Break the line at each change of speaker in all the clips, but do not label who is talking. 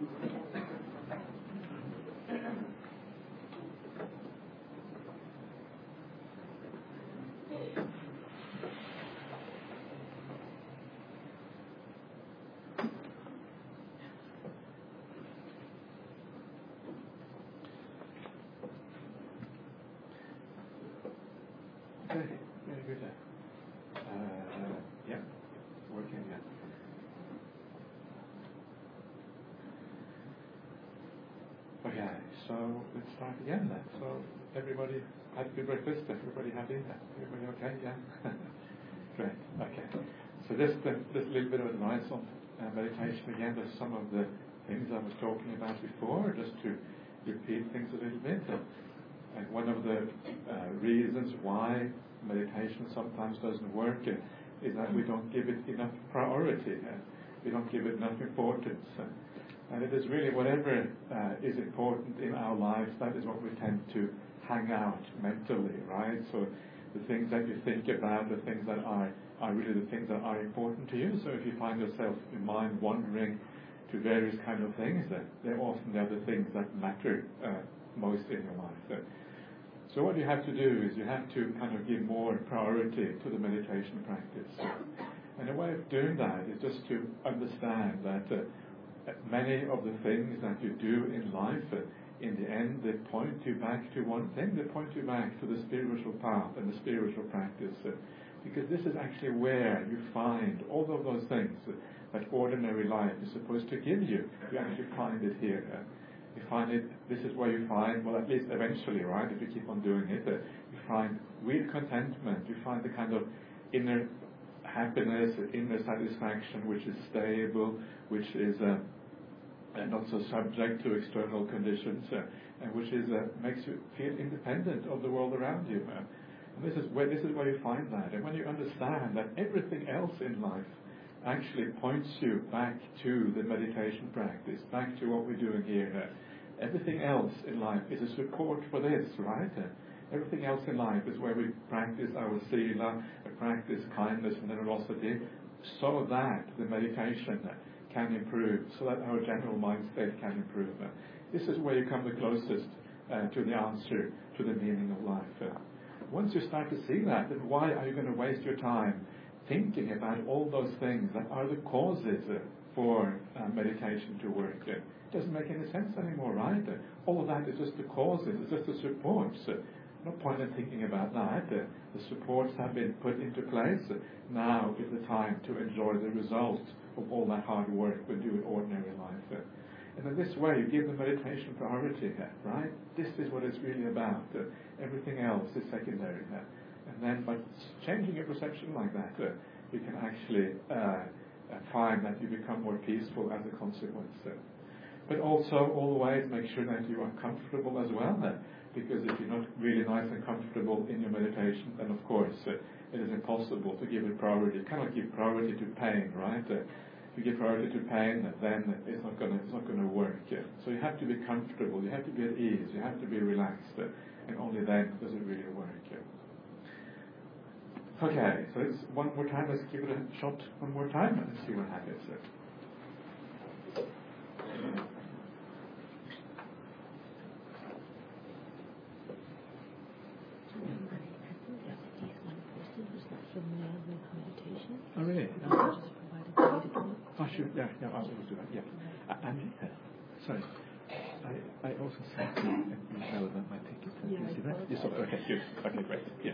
Okay, very good. Yeah, working, yeah. Okay, so let's start again then. So everybody had a good breakfast? Everybody happy? Everybody okay? Yeah? Great, okay. So this little bit of advice on meditation again. There's some of the things I was talking about before, just to repeat things a little bit. And one of the reasons why meditation sometimes doesn't work is that we don't give it enough priority. We don't give it enough importance. And it is really whatever is important in our lives, that is what we tend to hang out mentally, right? So the things that you think about, the things that are really the things that are important to you. So if you find yourself, your mind wandering to various kind of things, they're often the other things that matter most in your life. So what you have to do is you have to kind of give more priority to the meditation practice. And a way of doing that is just to understand that many of the things that you do in life, in the end, they point you back to one thing. They point you back to the spiritual path and the spiritual practice. Because this is actually where you find all of those things that ordinary life is supposed to give you. You actually find it here. You find it, this is where you find, well, at least eventually, right, if you keep on doing it, you find real contentment, you find the kind of inner happiness, inner satisfaction, which is stable, which is not so subject to external conditions, and which is makes you feel independent of the world around you. And this is where you find that. And when you understand that everything else in life actually points you back to the meditation practice, back to what we're doing here. Everything else in life is a support for this, right? Everything else in life is where we practice our sila, we practice kindness and generosity, so that the meditation can improve, so that our general mind state can improve. This is where you come the closest to the answer to the meaning of life. Once you start to see that, then why are you going to waste your time thinking about all those things that are the causes for meditation to work? It doesn't make any sense anymore, right? All of that is just the causes, it's just the supports. No point in thinking about that. The supports have been put into place. Now is the time to enjoy the results of all that hard work we do in ordinary life. And in this way, you give the meditation priority, right? This is what it's really about. Everything else is secondary. And then by changing your perception like that, you can actually find that you become more peaceful as a consequence. But also, always make sure that you are comfortable as well. Because if you're not really nice and comfortable in your meditation, then of course it is impossible to give it priority. You cannot give priority to pain, right? If you give priority to pain, then it's not going to work. So you have to be comfortable, you have to be at ease, you have to be relaxed, and only then does it really work. Okay, so it's one more time. Let's give it a shot one more time and see what happens. Oh, really? Oh, sure. Yeah, I will do that. Yeah. And sorry, I also sent you an email about my ticket. Did you see that? You saw it? Okay, good. Okay, great. Yeah.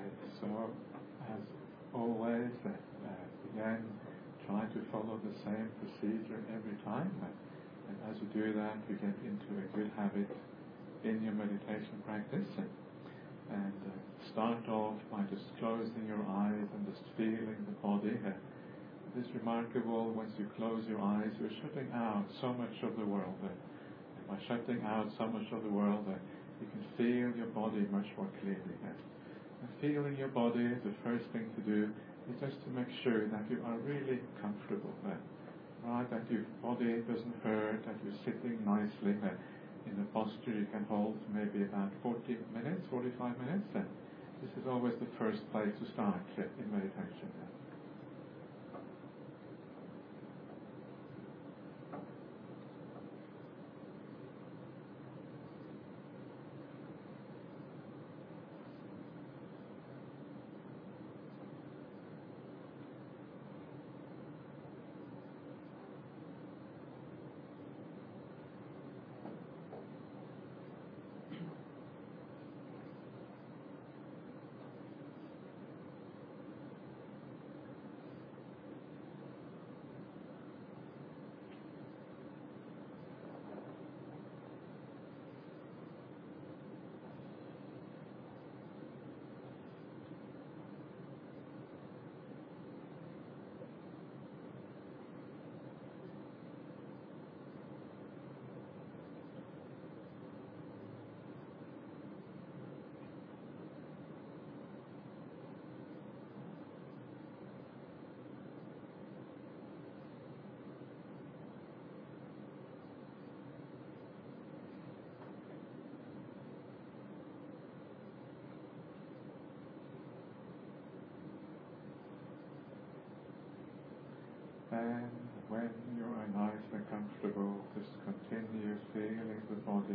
so as always, again, try to follow the same procedure every time. And as you do that, you get into a good habit in your meditation practice. And start off by just closing your eyes and just feeling the body. It is remarkable, once you close your eyes, you're shutting out so much of the world. By shutting out so much of the world, you can feel your body much more clearly. And feeling your body, the first thing to do is just to make sure that you are really comfortable. Right, that your body doesn't hurt, that you're sitting nicely in a posture you can hold maybe about 40 minutes, 45 minutes. This is always the first place to start in meditation. And when you are nice and comfortable, just continue feeling the body.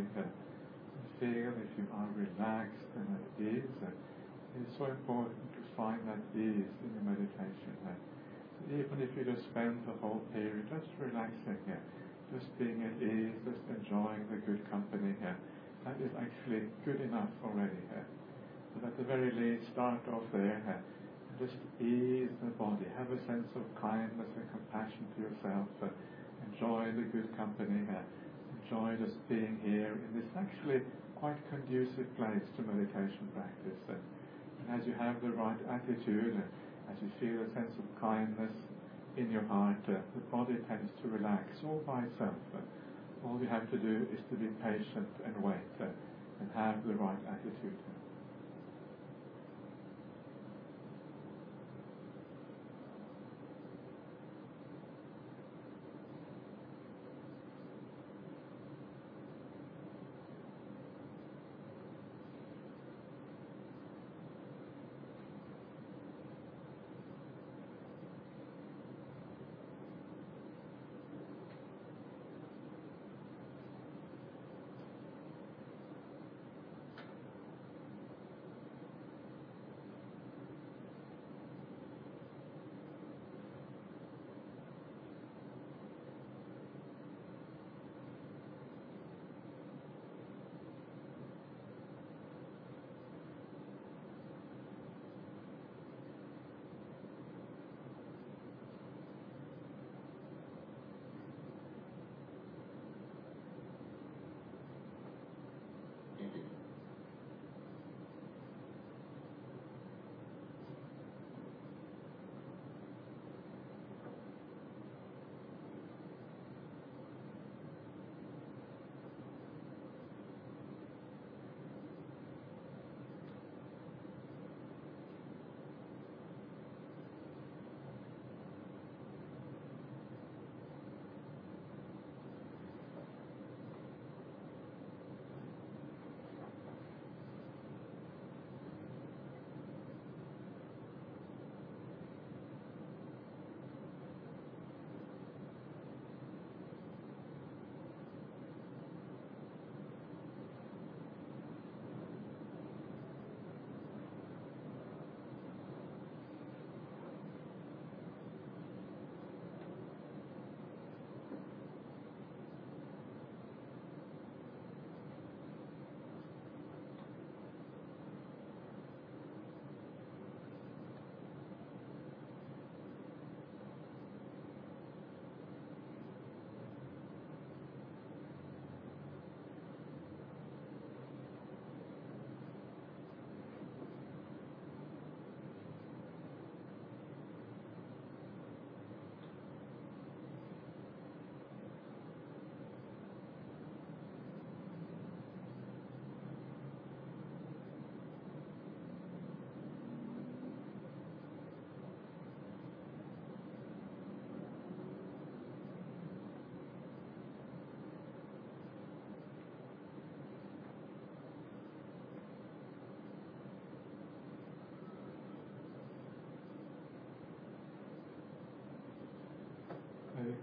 Feel if you are relaxed and at ease. It's so important to find that ease in your meditation. Even if you just spend the whole period just relaxing, just being at ease, just enjoying the good company, that is actually good enough already. But at the very least, start off there. Just ease the body. Have a sense of kindness and compassion to yourself. Enjoy the good company. Enjoy just being here in this actually quite conducive place to meditation practice. And as you have the right attitude, as you feel a sense of kindness in your heart, the body tends to relax all by itself. All you have to do is to be patient and wait and have the right attitude.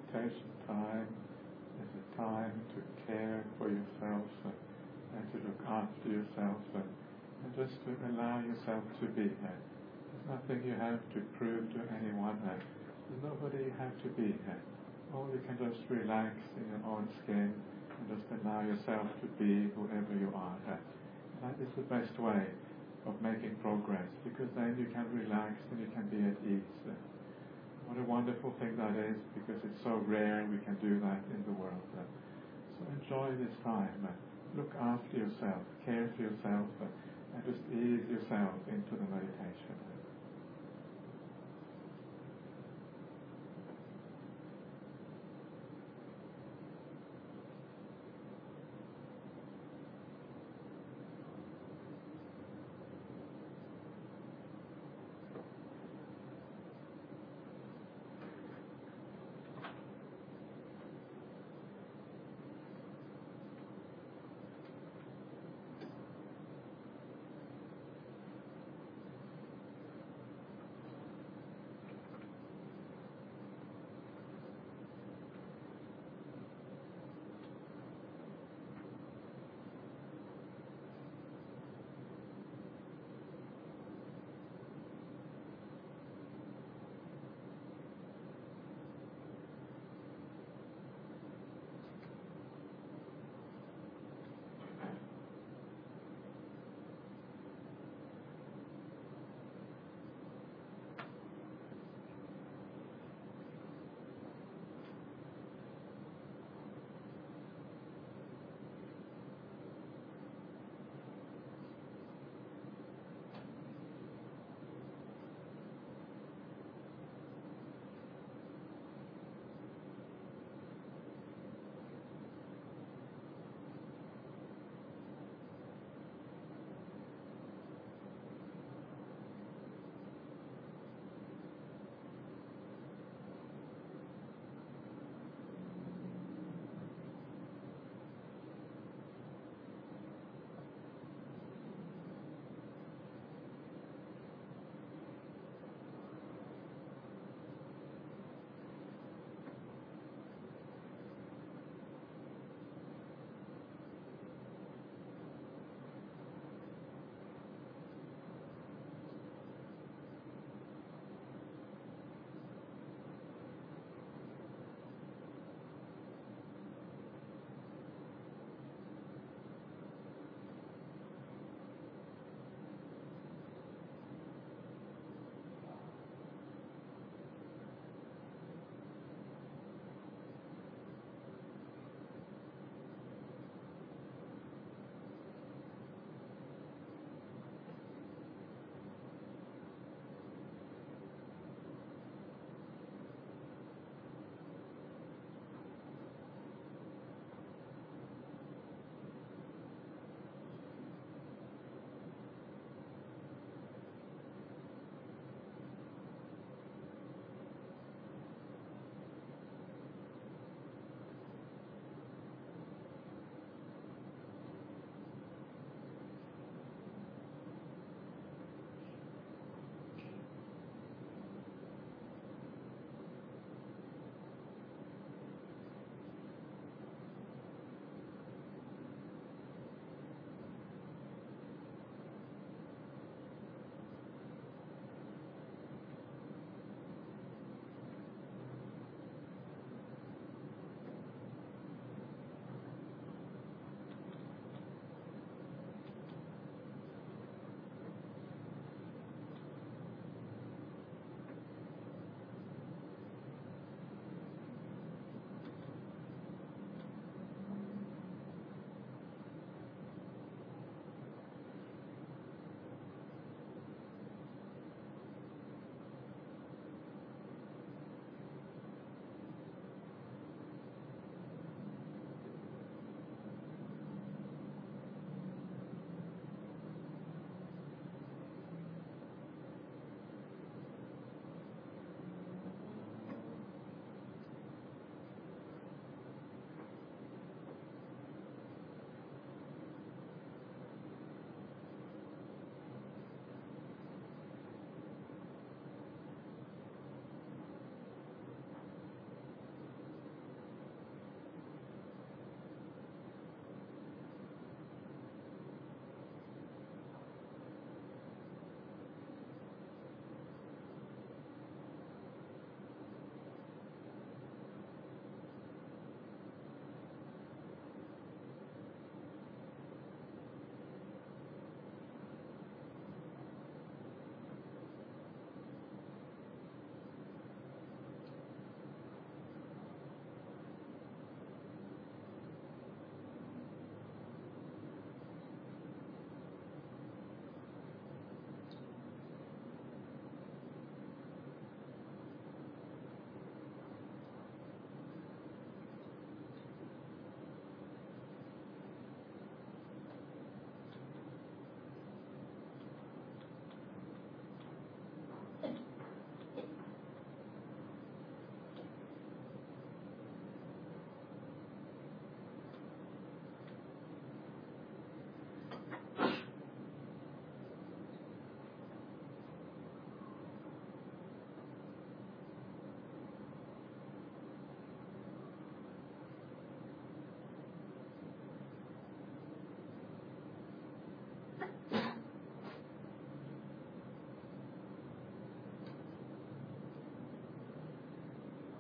meditation time is a time to care for yourself and to look after yourself and just to allow yourself to be. There's nothing you have to prove to anyone. There's nobody you have to be. Or you can just relax in your own skin and just allow yourself to be whoever you are. That is the best way of making progress, because then you can relax and you can be at ease. What a wonderful thing that is, because it's so rare we can do that in the world. So enjoy this time. Look after yourself, care for yourself, and just ease yourself into the meditation.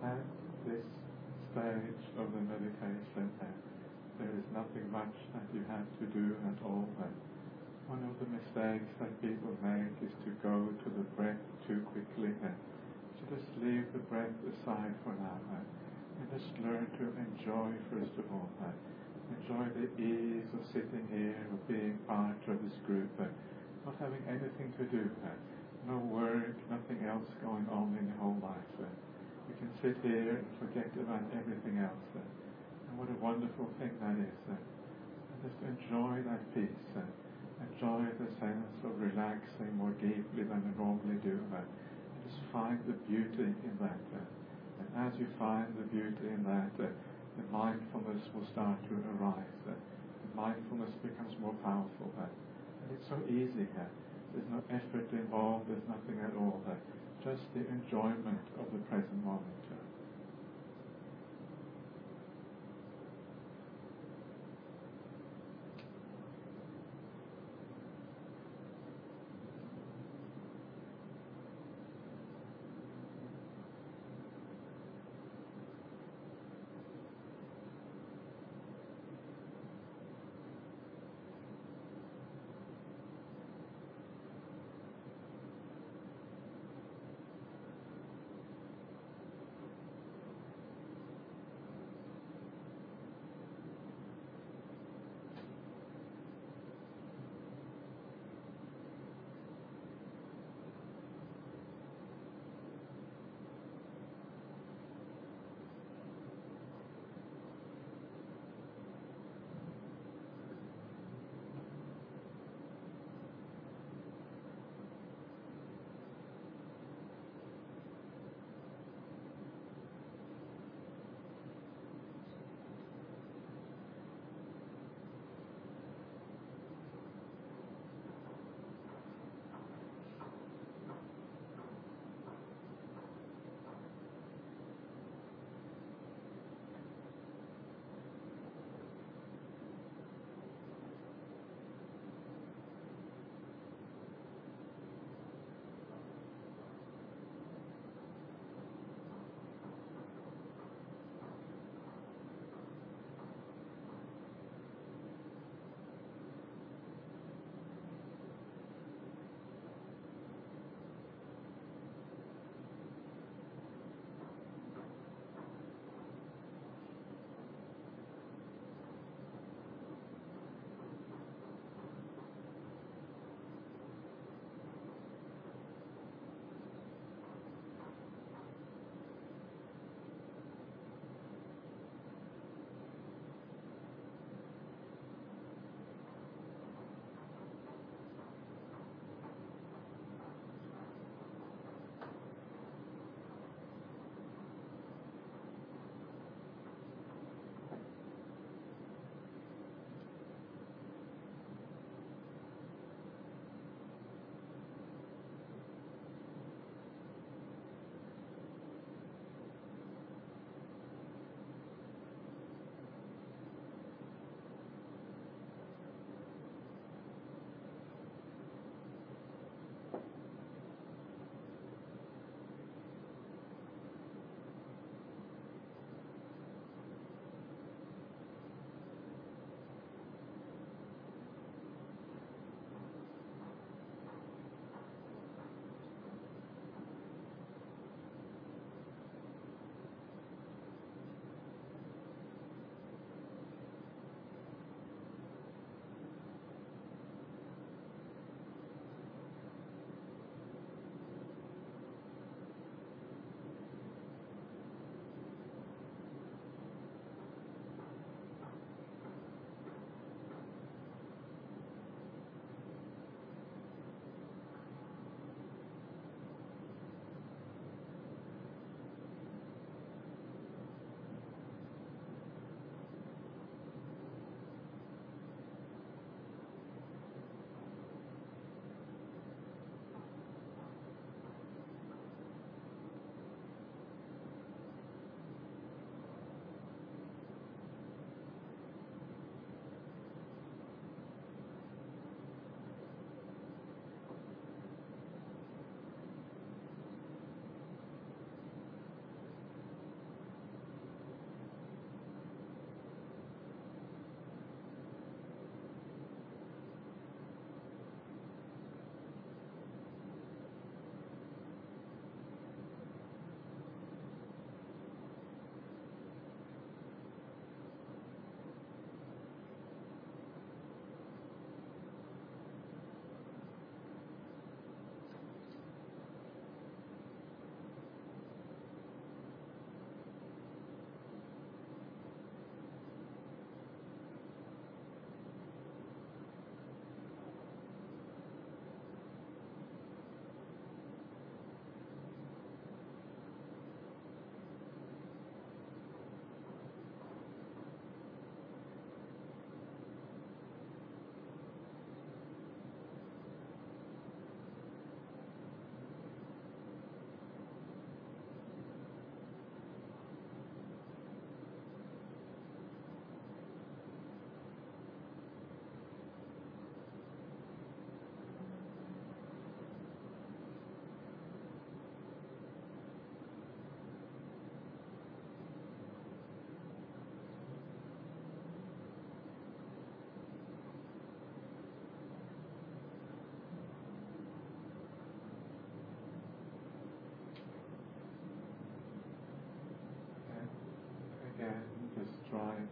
at this stage of the meditation, there is nothing much that you have to do at all. One of the mistakes that people make is to go to the breath too quickly. So just leave the breath aside for now. And just learn to enjoy, first of all. Enjoy the ease of sitting here, of being part of this group, not having anything to do. No work, nothing else going on in your whole life. You can sit here and forget about everything else. And what a wonderful thing that is. Just enjoy that peace. Enjoy the sense of relaxing more deeply than you normally do. And just find the beauty in that. And as you find the beauty in that, the mindfulness will start to arise. The mindfulness becomes more powerful. And it's so easy. There's no effort involved, there's nothing at all. Just the enjoyment of the present moment.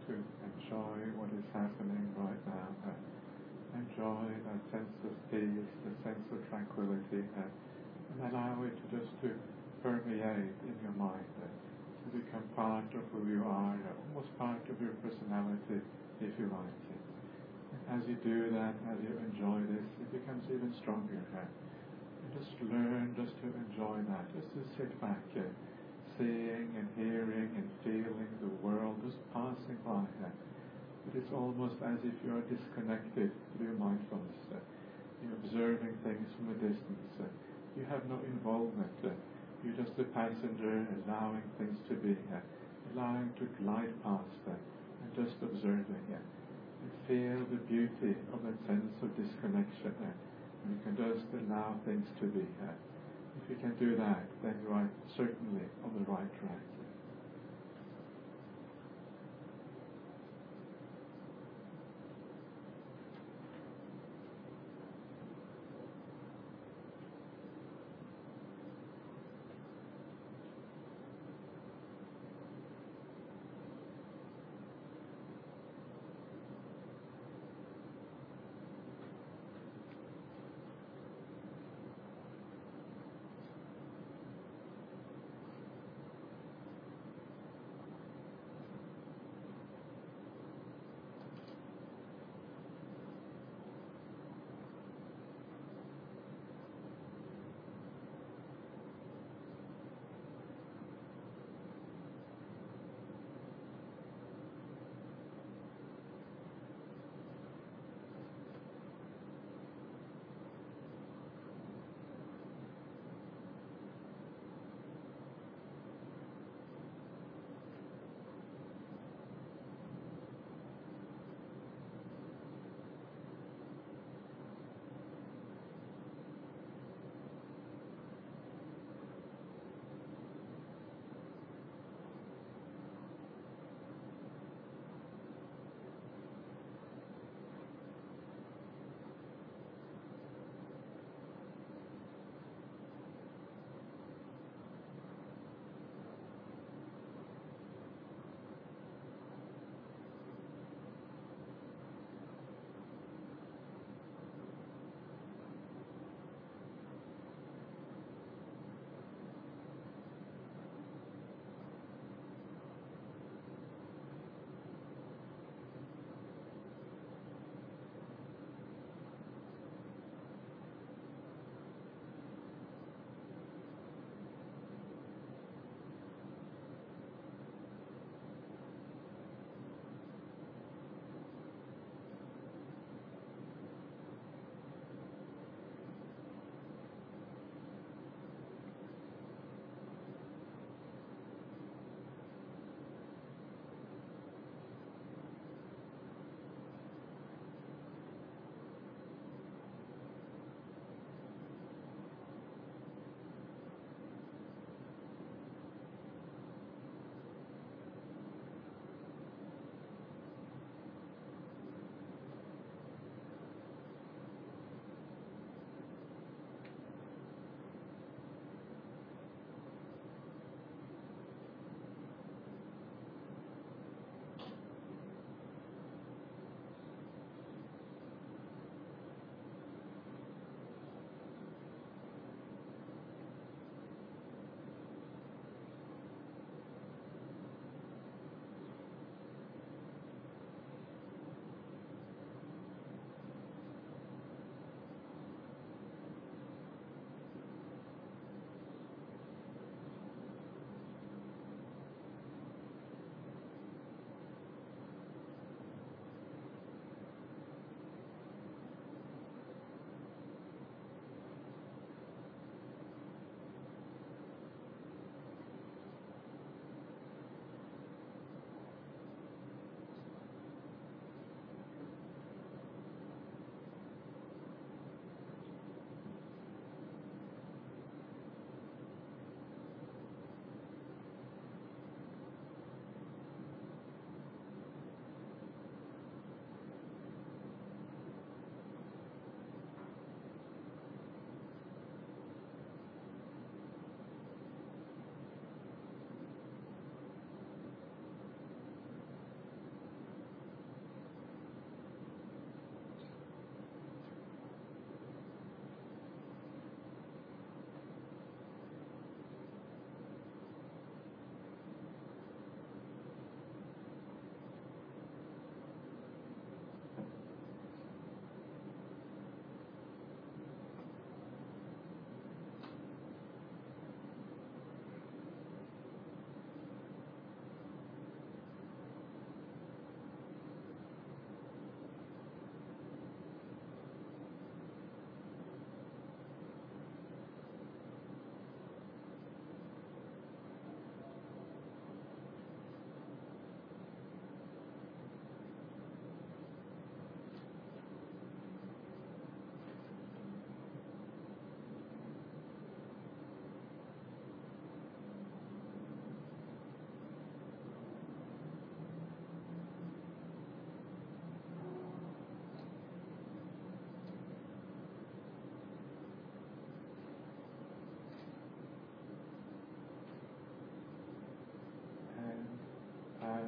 to enjoy what is happening right now. Enjoy that sense of peace, the sense of tranquility, and allow it to permeate in your mind, to become part of who you are, almost part of your personality, if you like. And as you do that, as you enjoy this, it becomes even stronger. And just learn just to enjoy that, just to sit back, seeing and hearing and feeling the world just passing by. But it's almost as if you are disconnected through mindfulness. You're observing things from a distance. You have no involvement. You're just a passenger, allowing things to be, allowing to glide past, and just observing. And feel the beauty of that sense of disconnection. And you can just allow things to be. If you can do that, then you are certainly on the right track.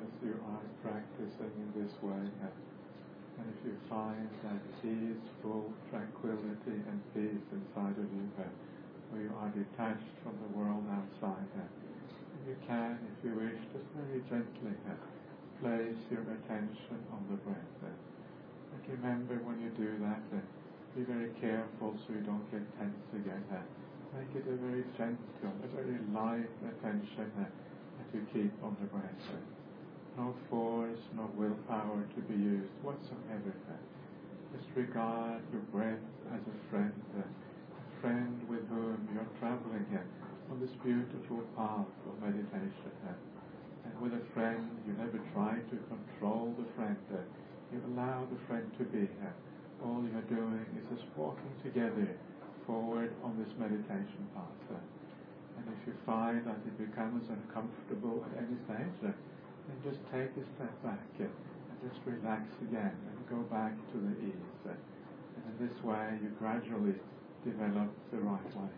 you are practicing in this way, and if you find that peaceful tranquility and peace inside of you, where you are detached from the world outside, you can, if you wish, just very gently place your attention on the breath. And remember, when you do that, be very careful so you don't get tense again. Make it a very gentle, a very light attention that you keep on the breath. No force, no willpower to be used whatsoever. Just regard your breath as a friend with whom you're traveling on this beautiful path of meditation. And with a friend, you never try to control the friend. You allow the friend to be. All you're doing is just walking together forward on this meditation path. And if you find that it becomes uncomfortable at any stage, then just take a step back and just relax again and go back to the ease. And in this way, you gradually develop the right way.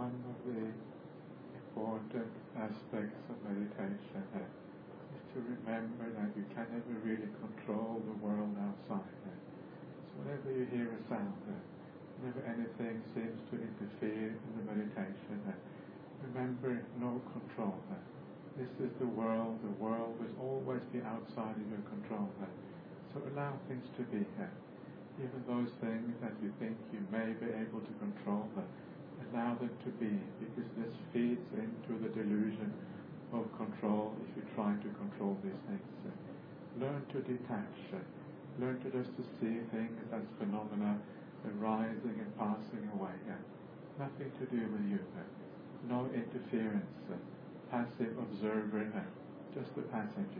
one of the important aspects of meditation is to remember that you can never really control the world outside. So whenever you hear a sound, whenever anything seems to interfere in the meditation, remember no control. This is the world. The world will always be outside of your control. So allow things to be. Even those things that you think you may be able to control, allow them to be, because this feeds into the delusion of control if you try to control these things. Learn to detach. Learn to just to see things as phenomena arising and passing away. Nothing to do with you. No interference. Passive observer. Just a passenger.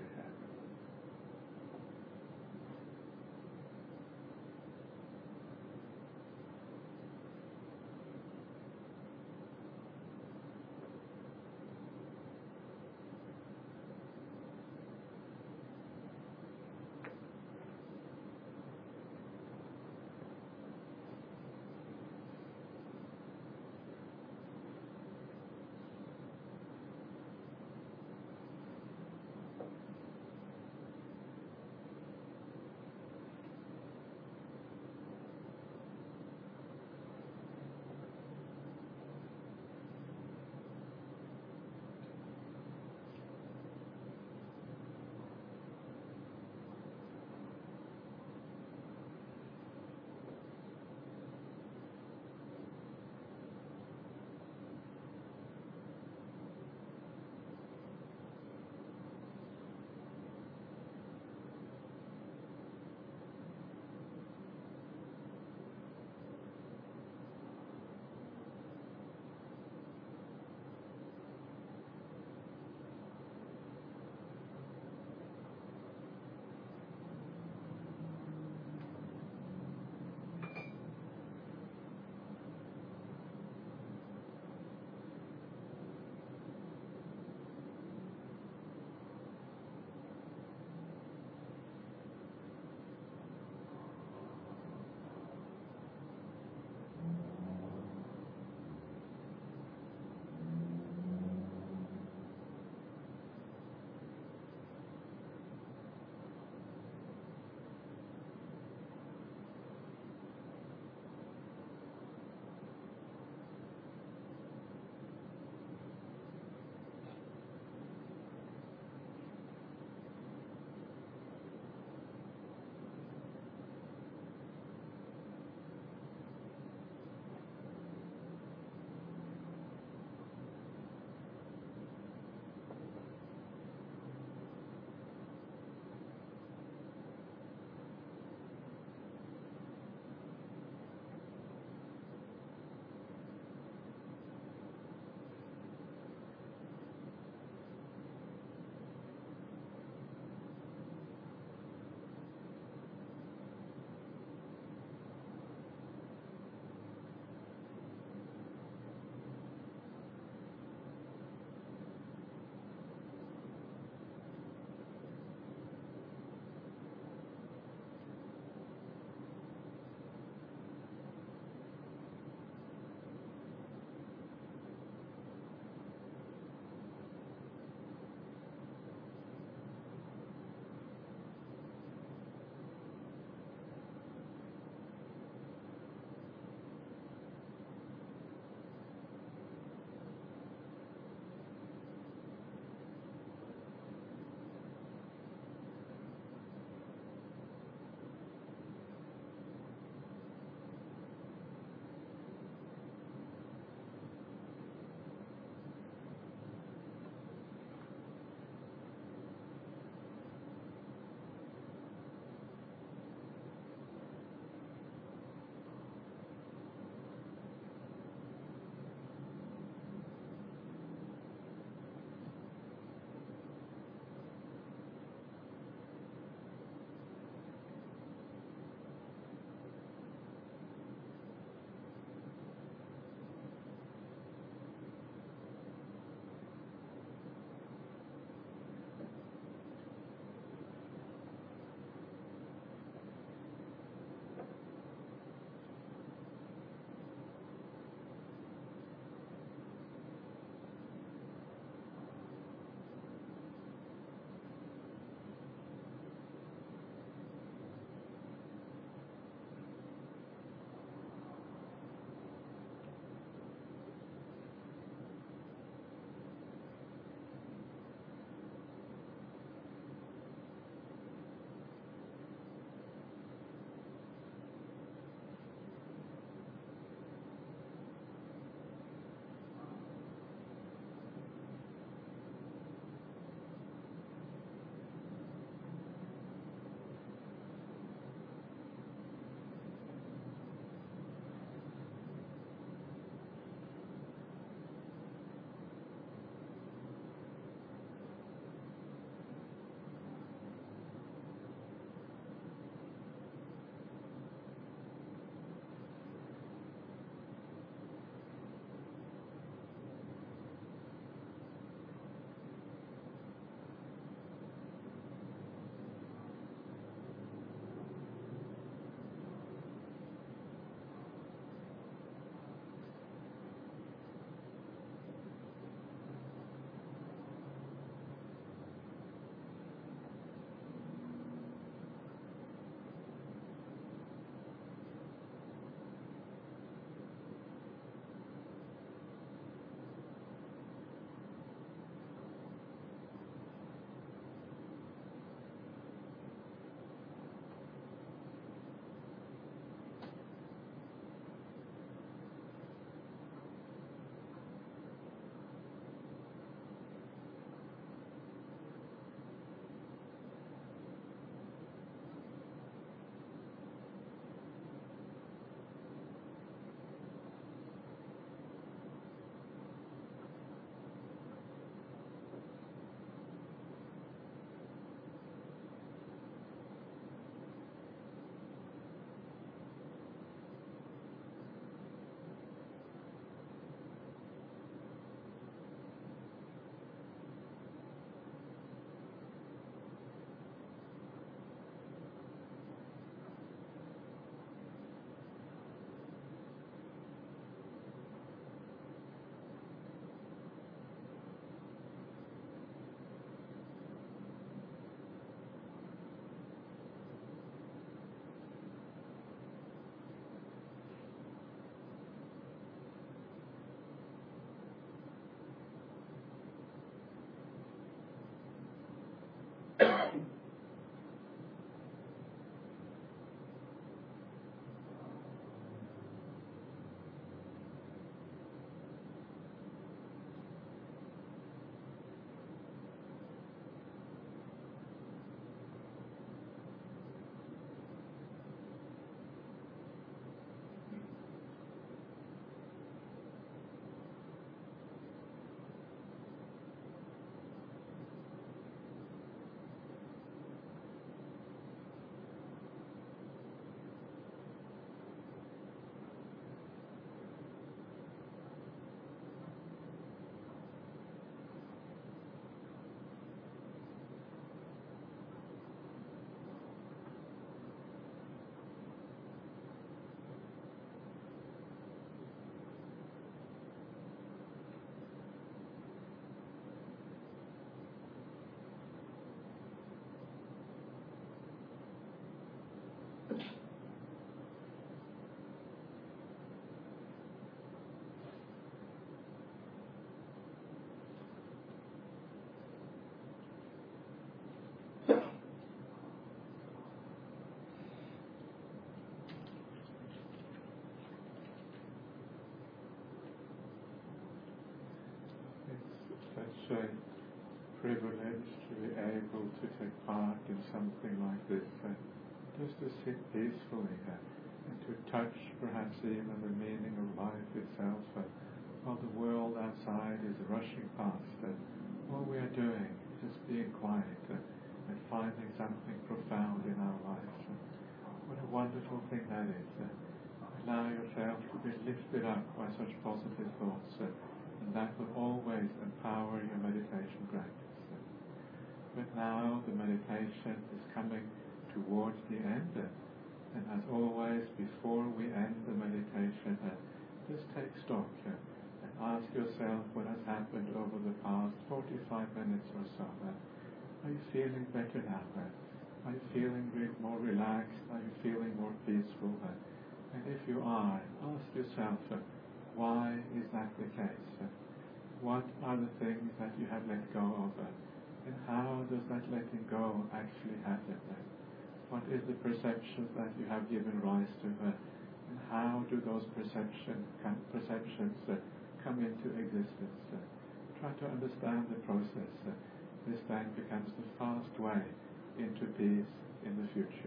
a privilege to be able to take part in something like this, just to sit peacefully and to touch perhaps even the meaning of life itself, while the world outside is rushing past. All we are doing is just being quiet and finding something profound in our lives. What a wonderful thing that is. Allow yourself to be lifted up by such positive thoughts, and that will always empower your meditation practice. But now the meditation is coming towards the end, and as always, before we end the meditation, just take stock and ask yourself what has happened over the past 45 minutes or so. Are you feeling better now? Are you feeling more relaxed? Are you feeling more peaceful? And if you are, ask yourself, why is that the case? What are the things that you have let go of? And how does that letting go actually happen? What is the perceptions that you have given rise to? And how do those perceptions come into existence? Try to understand the process. This then becomes the fast way into peace in the future.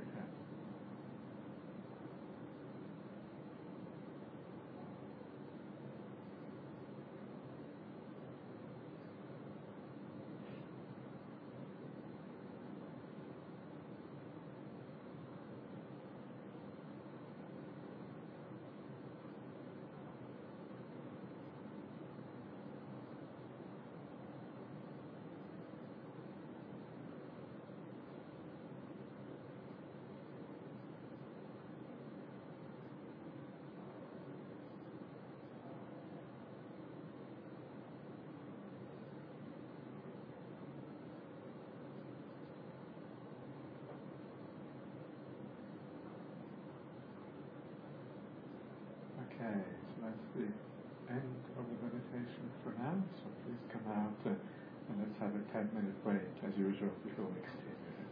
Okay, so that's the end of the meditation for now. So please come out and let's have a 10-minute break as usual before we continue.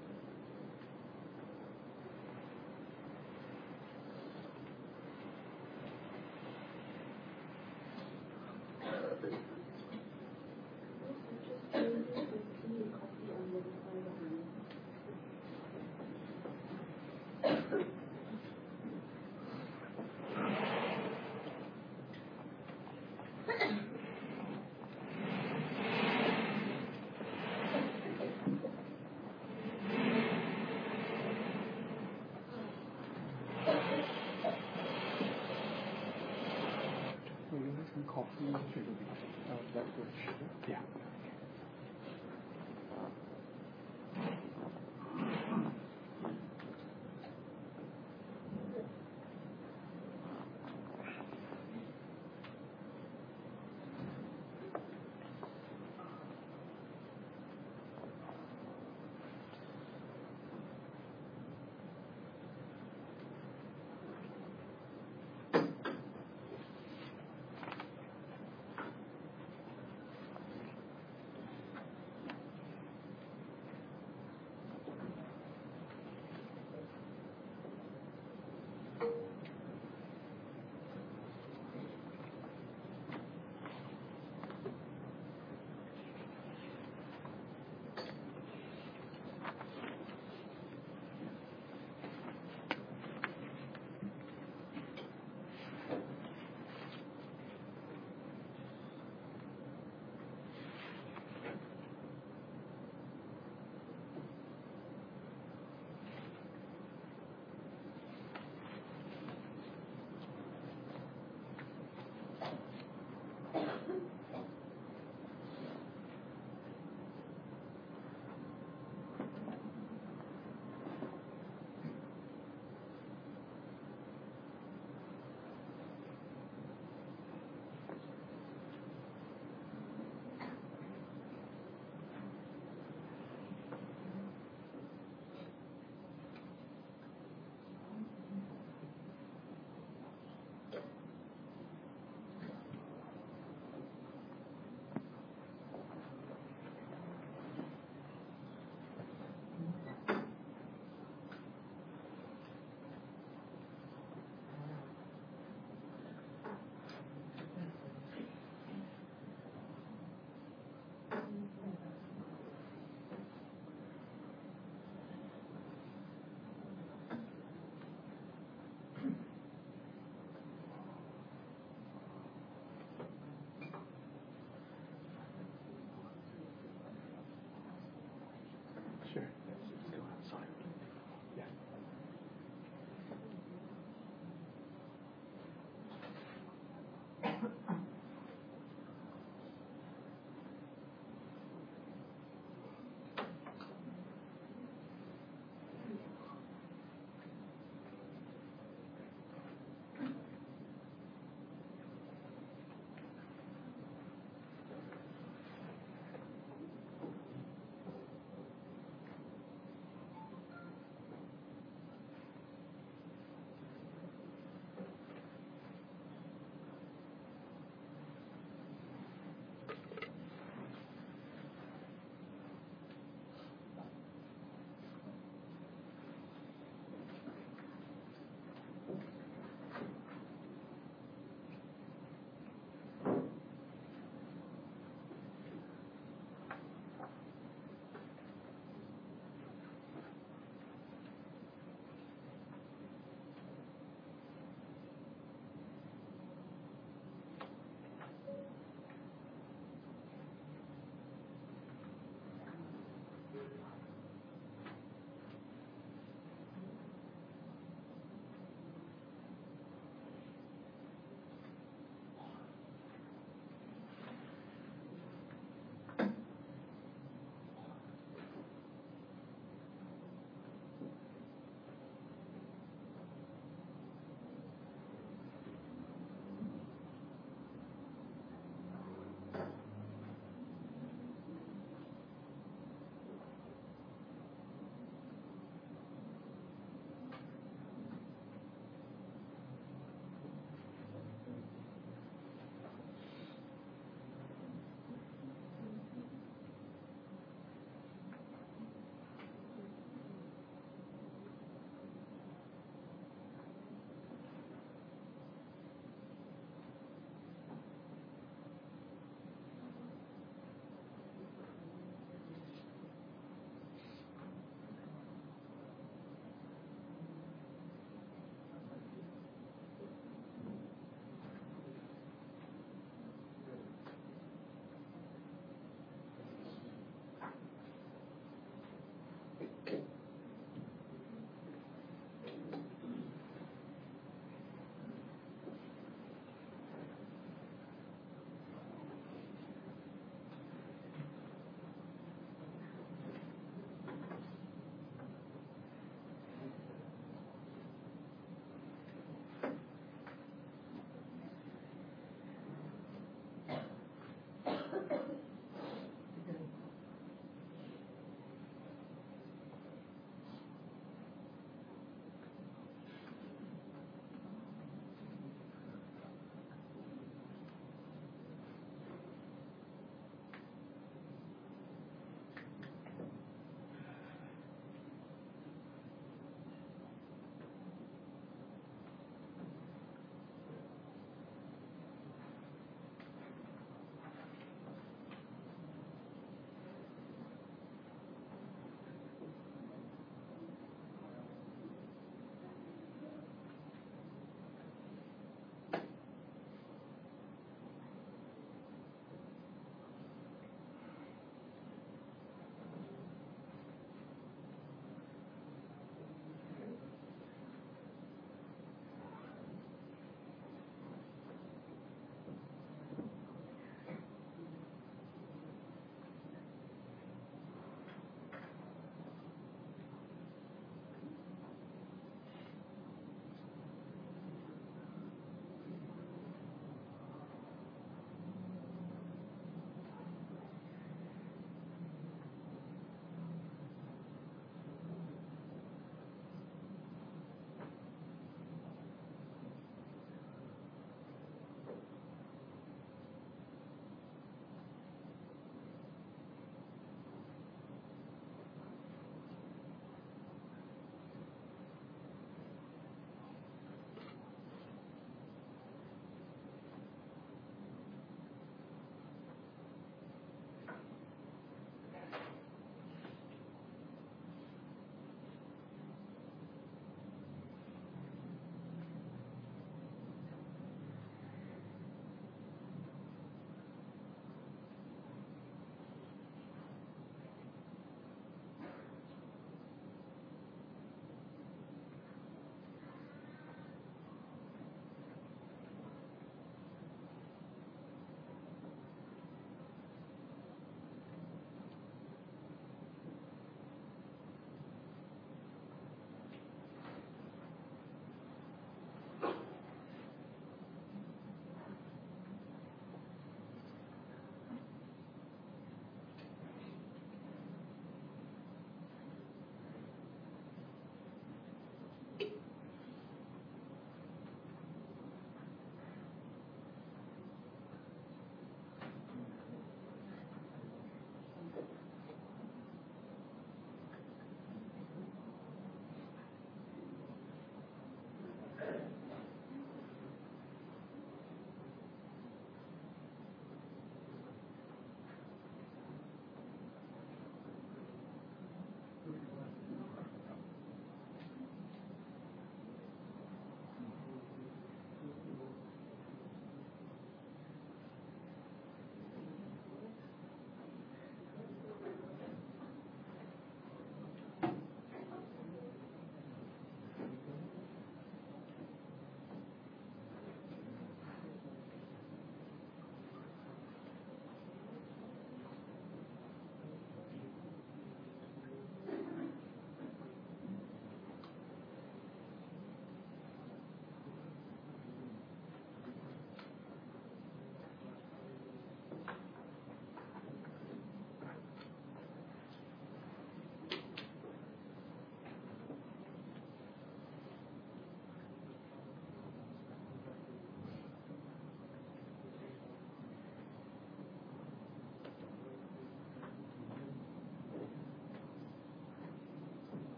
Coffee, that would sugar. Yeah.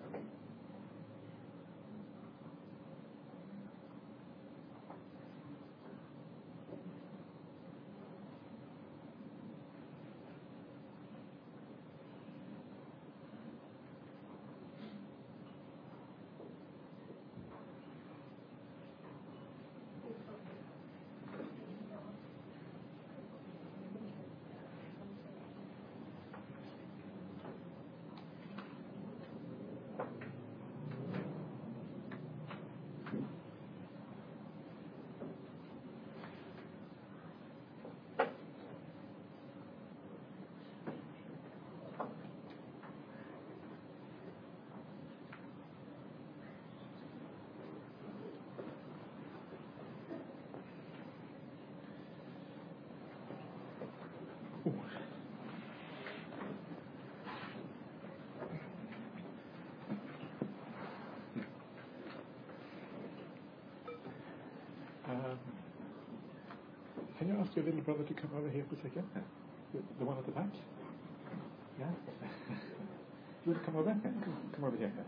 Can you ask your little brother to come over here for a second? The one at the back? Yeah? You want to come over? Yeah, come over here.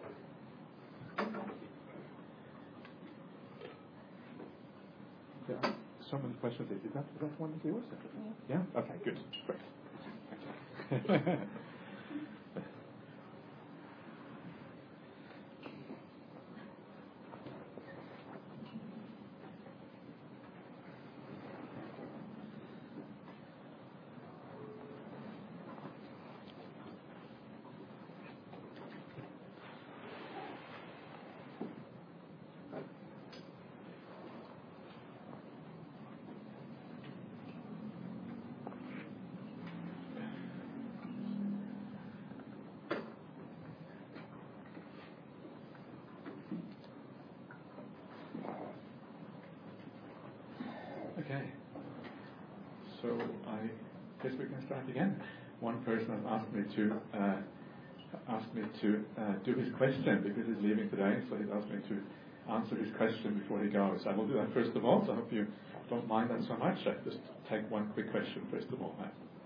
There are so many questions. Is that one of yours? Yeah? Okay, good. Great. Okay. Okay, so I guess we can start again. One person has asked me to do his question because he's leaving today, so he's asked me to answer his question before he goes. I will do that first of all, so I hope you don't mind that so much. I just take one quick question first of all.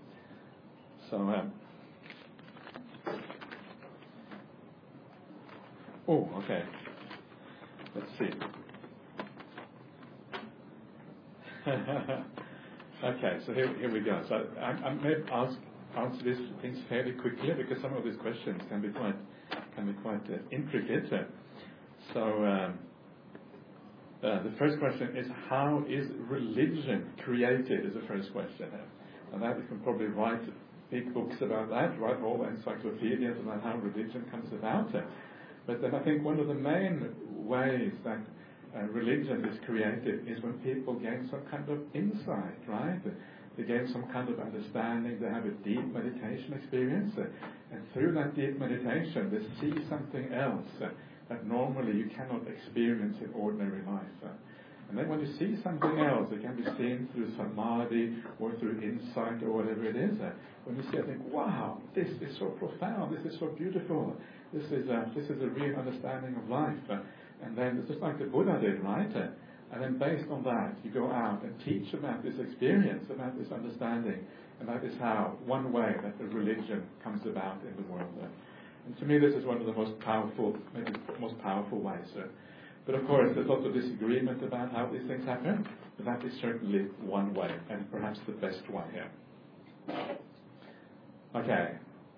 Okay. Let's see. Okay, so here we go. So I may answer these things fairly quickly because some of these questions can be quite intricate. So the first question is, how is religion created? Is the first question. And that you can probably write big books about that, write whole encyclopedias about how religion comes about. But then I think one of the main ways that religion is created is when people gain some kind of insight, right? They gain some kind of understanding, they have a deep meditation experience, and through that deep meditation they see something else that normally you cannot experience in ordinary life. And then when you see something else, it can be seen through samadhi or through insight or whatever it is. When you see, I think, wow, this is so profound, this is so beautiful, this is a real understanding of life. And then it's just like the Buddha did, right? And then based on that, you go out and teach about this experience, about this understanding, about this how, one way that the religion comes about in the world. And to me, this is one of the most powerful, maybe most powerful ways. But of course, there's lots of disagreement about how these things happen, but that is certainly one way, and perhaps the best one here. Okay.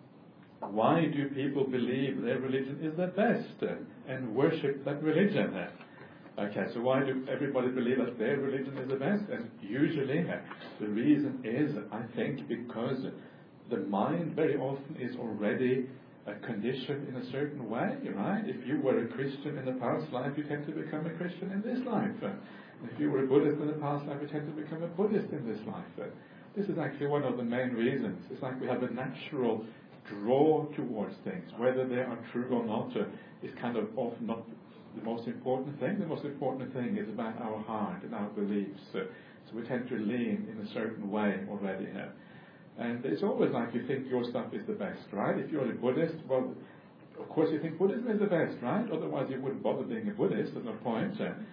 Why do people believe their religion is the best and worship that religion? Okay, so why do everybody believe that their religion is the best? And usually the reason is, I think, because the mind very often is already conditioned in a certain way, right? If you were a Christian in the past life, you tend to become a Christian in this life. If you were a Buddhist in the past life, you tend to become a Buddhist in this life. This is actually one of the main reasons. It's like we have a natural draw towards things. Whether they are true or not is kind of often not the most important thing. The most important thing is about our heart and our beliefs. So we tend to lean in a certain way already here. And it's always like you think your stuff is the best, right? If you're a Buddhist, well, of course you think Buddhism is the best, right? Otherwise you wouldn't bother being a Buddhist. There's no point.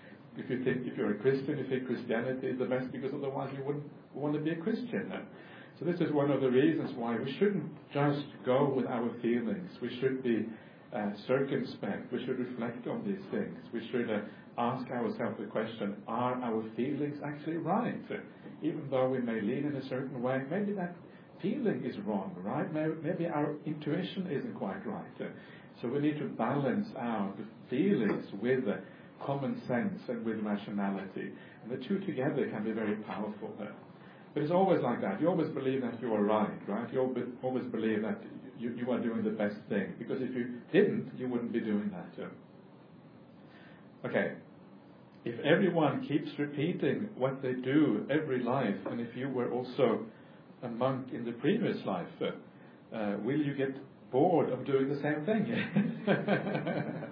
If you're a Christian, you think Christianity is the best because otherwise you wouldn't want to be a Christian. So this is one of the reasons why we shouldn't just go with our feelings. We should be circumspect. We should reflect on these things. We should ask ourselves the question, are our feelings actually right? Even though we may lean in a certain way, maybe that feeling is wrong, right? Maybe our intuition isn't quite right. So we need to balance out the feelings with common sense and with rationality. And the two together can be very powerful. But it's always like that. You always believe that you are right? You always believe that you are doing the best thing. Because if you didn't, you wouldn't be doing that. Okay. If everyone keeps repeating what they do every life, and if you were also a monk in the previous life, will you get bored of doing the same thing?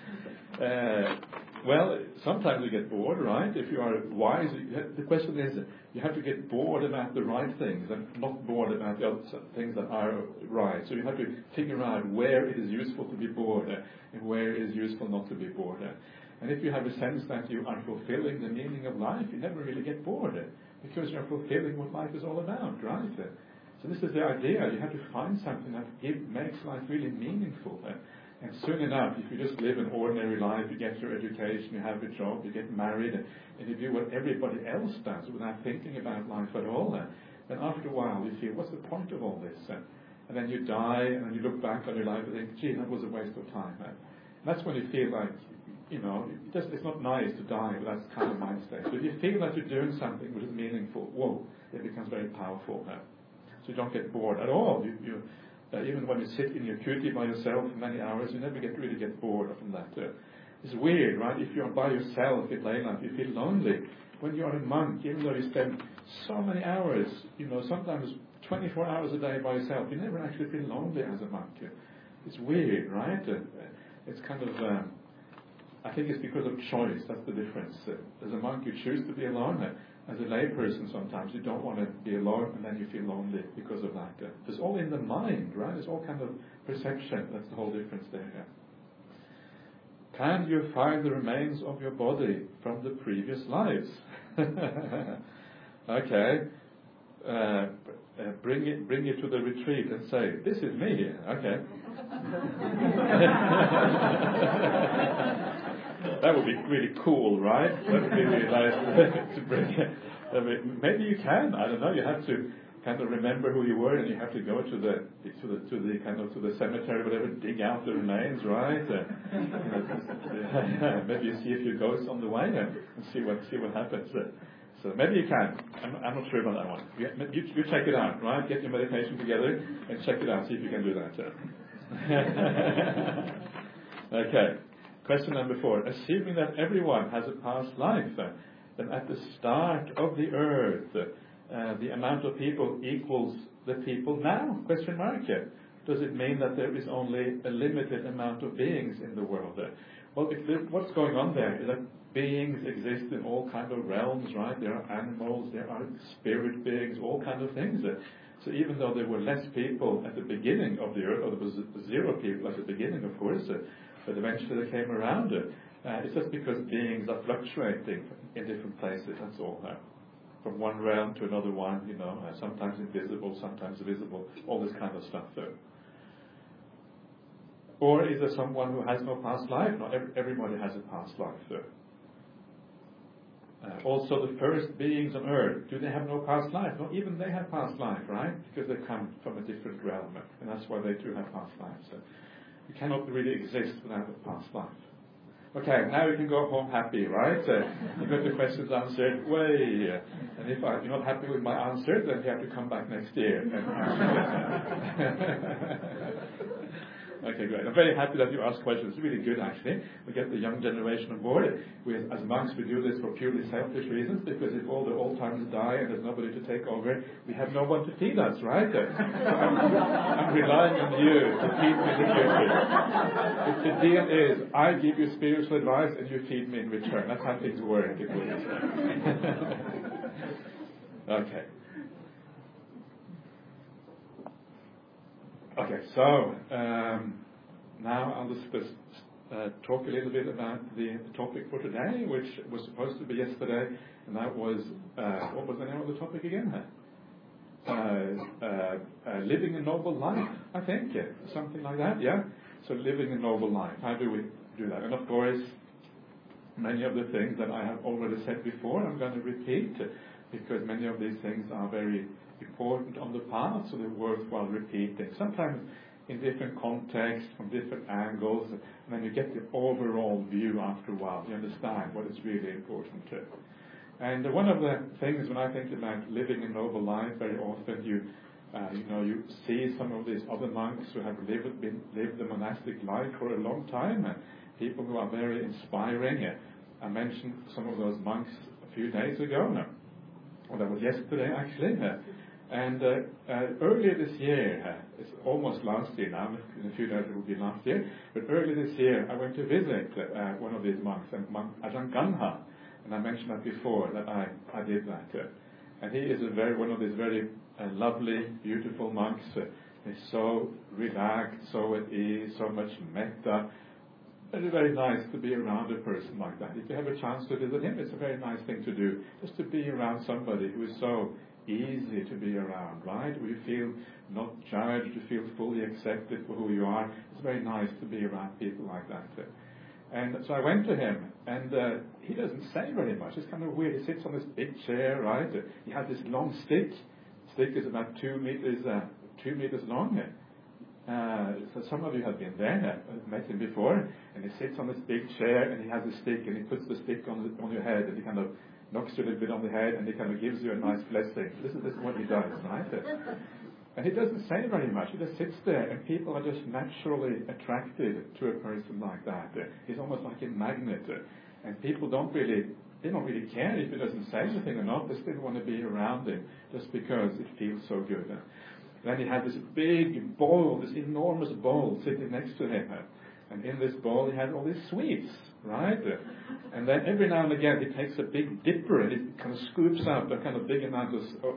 Well, sometimes you get bored, right? If you are wise, the question is, you have to get bored about the right things and not bored about the other things that are right. So you have to figure out where it is useful to be bored and where it is useful not to be bored. And if you have a sense that you are fulfilling the meaning of life, you never really get bored because you're fulfilling what life is all about, right? So this is the idea. You have to find something that makes life really meaningful. And soon enough, if you just live an ordinary life, you get your education, you have a job, you get married, and you do what everybody else does without thinking about life at all, then after a while you feel, what's the point of all this? And then you die, and then you look back on your life and think, gee, that was a waste of time. And that's when you feel like, it's not nice to die with that kind of mind state. So if you feel that you're doing something which is meaningful, whoa, it becomes very powerful. So you don't get bored at all. Even when you sit in your kuti by yourself for many hours, you never really get bored from that. It's weird, right? If you're by yourself in lay life, you feel lonely. When you're a monk, even though you spend so many hours, sometimes 24 hours a day by yourself, you never actually feel lonely as a monk. It's weird, right? It's kind of... I think it's because of choice. That's the difference. As a monk, you choose to be alone. As a lay person, sometimes you don't want to be alone, and then you feel lonely because of that. It's all in the mind, right? It's all kind of perception. That's the whole difference there. Can you find the remains of your body from the previous lives? Okay. Bring it to the retreat and say, this is me. Okay. That would be really cool, right? That would be really nice to bring it. Maybe you can. I don't know. You have to kind of remember who you were, and you have to go to the cemetery, whatever, dig out the remains, right? Maybe you see a few ghosts on the way and see what happens. So maybe you can. I'm not sure about that one. You check it out, right? Get your meditation together and check it out. See if you can do that. Okay. Question number 4. Assuming that everyone has a past life, then at the start of the earth, the amount of people equals the people now? Question mark. Does it mean that there is only a limited amount of beings in the world? Well, what's going on there is that beings exist in all kinds of realms, right? There are animals, there are spirit beings, all kinds of things. So even though there were less people at the beginning of the earth, or there was 0 people at the beginning, of course, but eventually they came around. It's just because beings are fluctuating in different places, that's all. From one realm to another one, sometimes invisible, sometimes visible, all this kind of stuff. Or is there someone who has no past life? No, everybody has a past life. Also, the first beings on earth, do they have no past life? No, even they have past life, right? Because they come from a different realm, and that's why they too have past lives. You cannot really exist without a past life. Okay, now you can go home happy, right? You got the questions answered. Way. And if you're not happy with my answer, then you have to come back next year. Okay, great. I'm very happy that you ask questions. It's really good, actually. We get the young generation on board. As monks, we do this for purely selfish reasons, because if all the old-timers die and there's nobody to take over, we have no one to feed us, right? So I'm relying on you to feed me in the future. The deal is, I give you spiritual advice and you feed me in return. That's how things work. Okay. Okay, so now I'll just talk a little bit about the topic for today, which was supposed to be yesterday, and that was, what was the name of the topic again? Living a noble life, I think, something like that, yeah. So living a noble life, how do we do that? And of course, many of the things that I have already said before, I'm going to repeat, because many of these things are very important on the path, so they're worthwhile repeating. Sometimes in different contexts, from different angles, and then you get the overall view after a while. You understand what is really important too. And one of the things when I think about living a noble life, very often you see some of these other monks who have lived the monastic life for a long time, people who are very inspiring. I mentioned some of those monks a few days ago. Well, that was yesterday actually. And earlier this year, it's almost last year now, in a few days it will be last year, but earlier this year I went to visit one of these monks, Monk Ajahn Ganha, and I mentioned that before, that I did that. And he is one of these very lovely, beautiful monks. He's so relaxed, so at ease, so much metta. It's very nice to be around a person like that. If you have a chance to visit him, it's a very nice thing to do, just to be around somebody who is so easy to be around, right? Where you feel not judged, you feel fully accepted for who you are. It's very nice to be around people like that. And so I went to him, and he doesn't say very much. It's kind of weird. He sits on this big chair, right? He has this long stick. Stick is about 2 meters long. So some of you have been there, met him before, and he sits on this big chair, and he has a stick, and he puts the stick on your head, and he kind of knocks you a little bit on the head, and he kind of gives you a nice blessing. This is what he does, right? And he doesn't say very much. He just sits there, and people are just naturally attracted to a person like that. He's almost like a magnet, and people don't really care if he doesn't say anything or not. They still want to be around him just because it feels so good. Then he had this big bowl, this enormous bowl sitting next to him, and in this bowl he had all these sweets, right? And then every now and again he takes a big dipper and he kind of scoops up a kind of big amount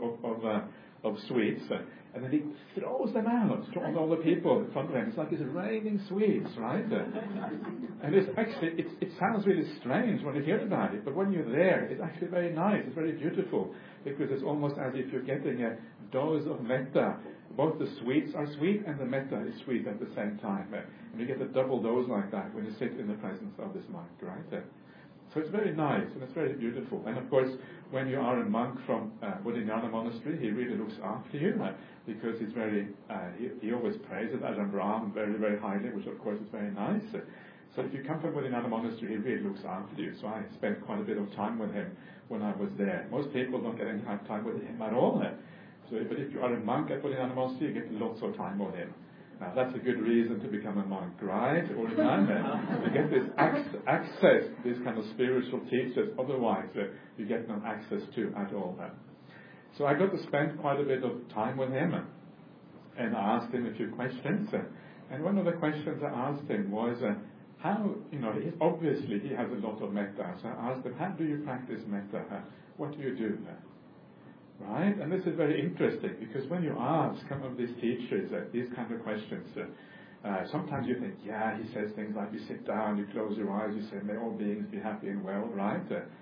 of sweets, and then he throws them out on all the people in front of him. It's like it's raining sweets, right? And it's actually, it sounds really strange when you hear about it, but when you're there, it's actually very nice, it's very beautiful, because it's almost as if you're getting a dose of metta. Both the sweets are sweet and the metta is sweet at the same time. And you get a double dose like that when you sit in the presence of this monk, right? So it's very nice and it's very beautiful. And of course, when you are a monk from Bodhinyana Monastery, he really looks after you because he's very, he always praises Ajahn Brahm very, very highly, which of course is very nice. So if you come from Bodhinyana Monastery, he really looks after you. So I spent quite a bit of time with him when I was there. Most people don't get any time with him at all. But if you are a monk at Bodhinyana Monastery, you get lots of time with him. Now that's a good reason to become a monk, right? Or a nun. You get this access, these kind of spiritual teachers. Otherwise, you get no access to at all. So I got to spend quite a bit of time with him, and I asked him a few questions. And one of the questions I asked him was, how, obviously he has a lot of metta. So I asked him, how do you practice metta? What do you do? Right? And this is very interesting, because when you ask some of these teachers these kind of questions, sometimes you think, yeah, he says things like, you sit down, you close your eyes, you say, may all beings be happy and well, right?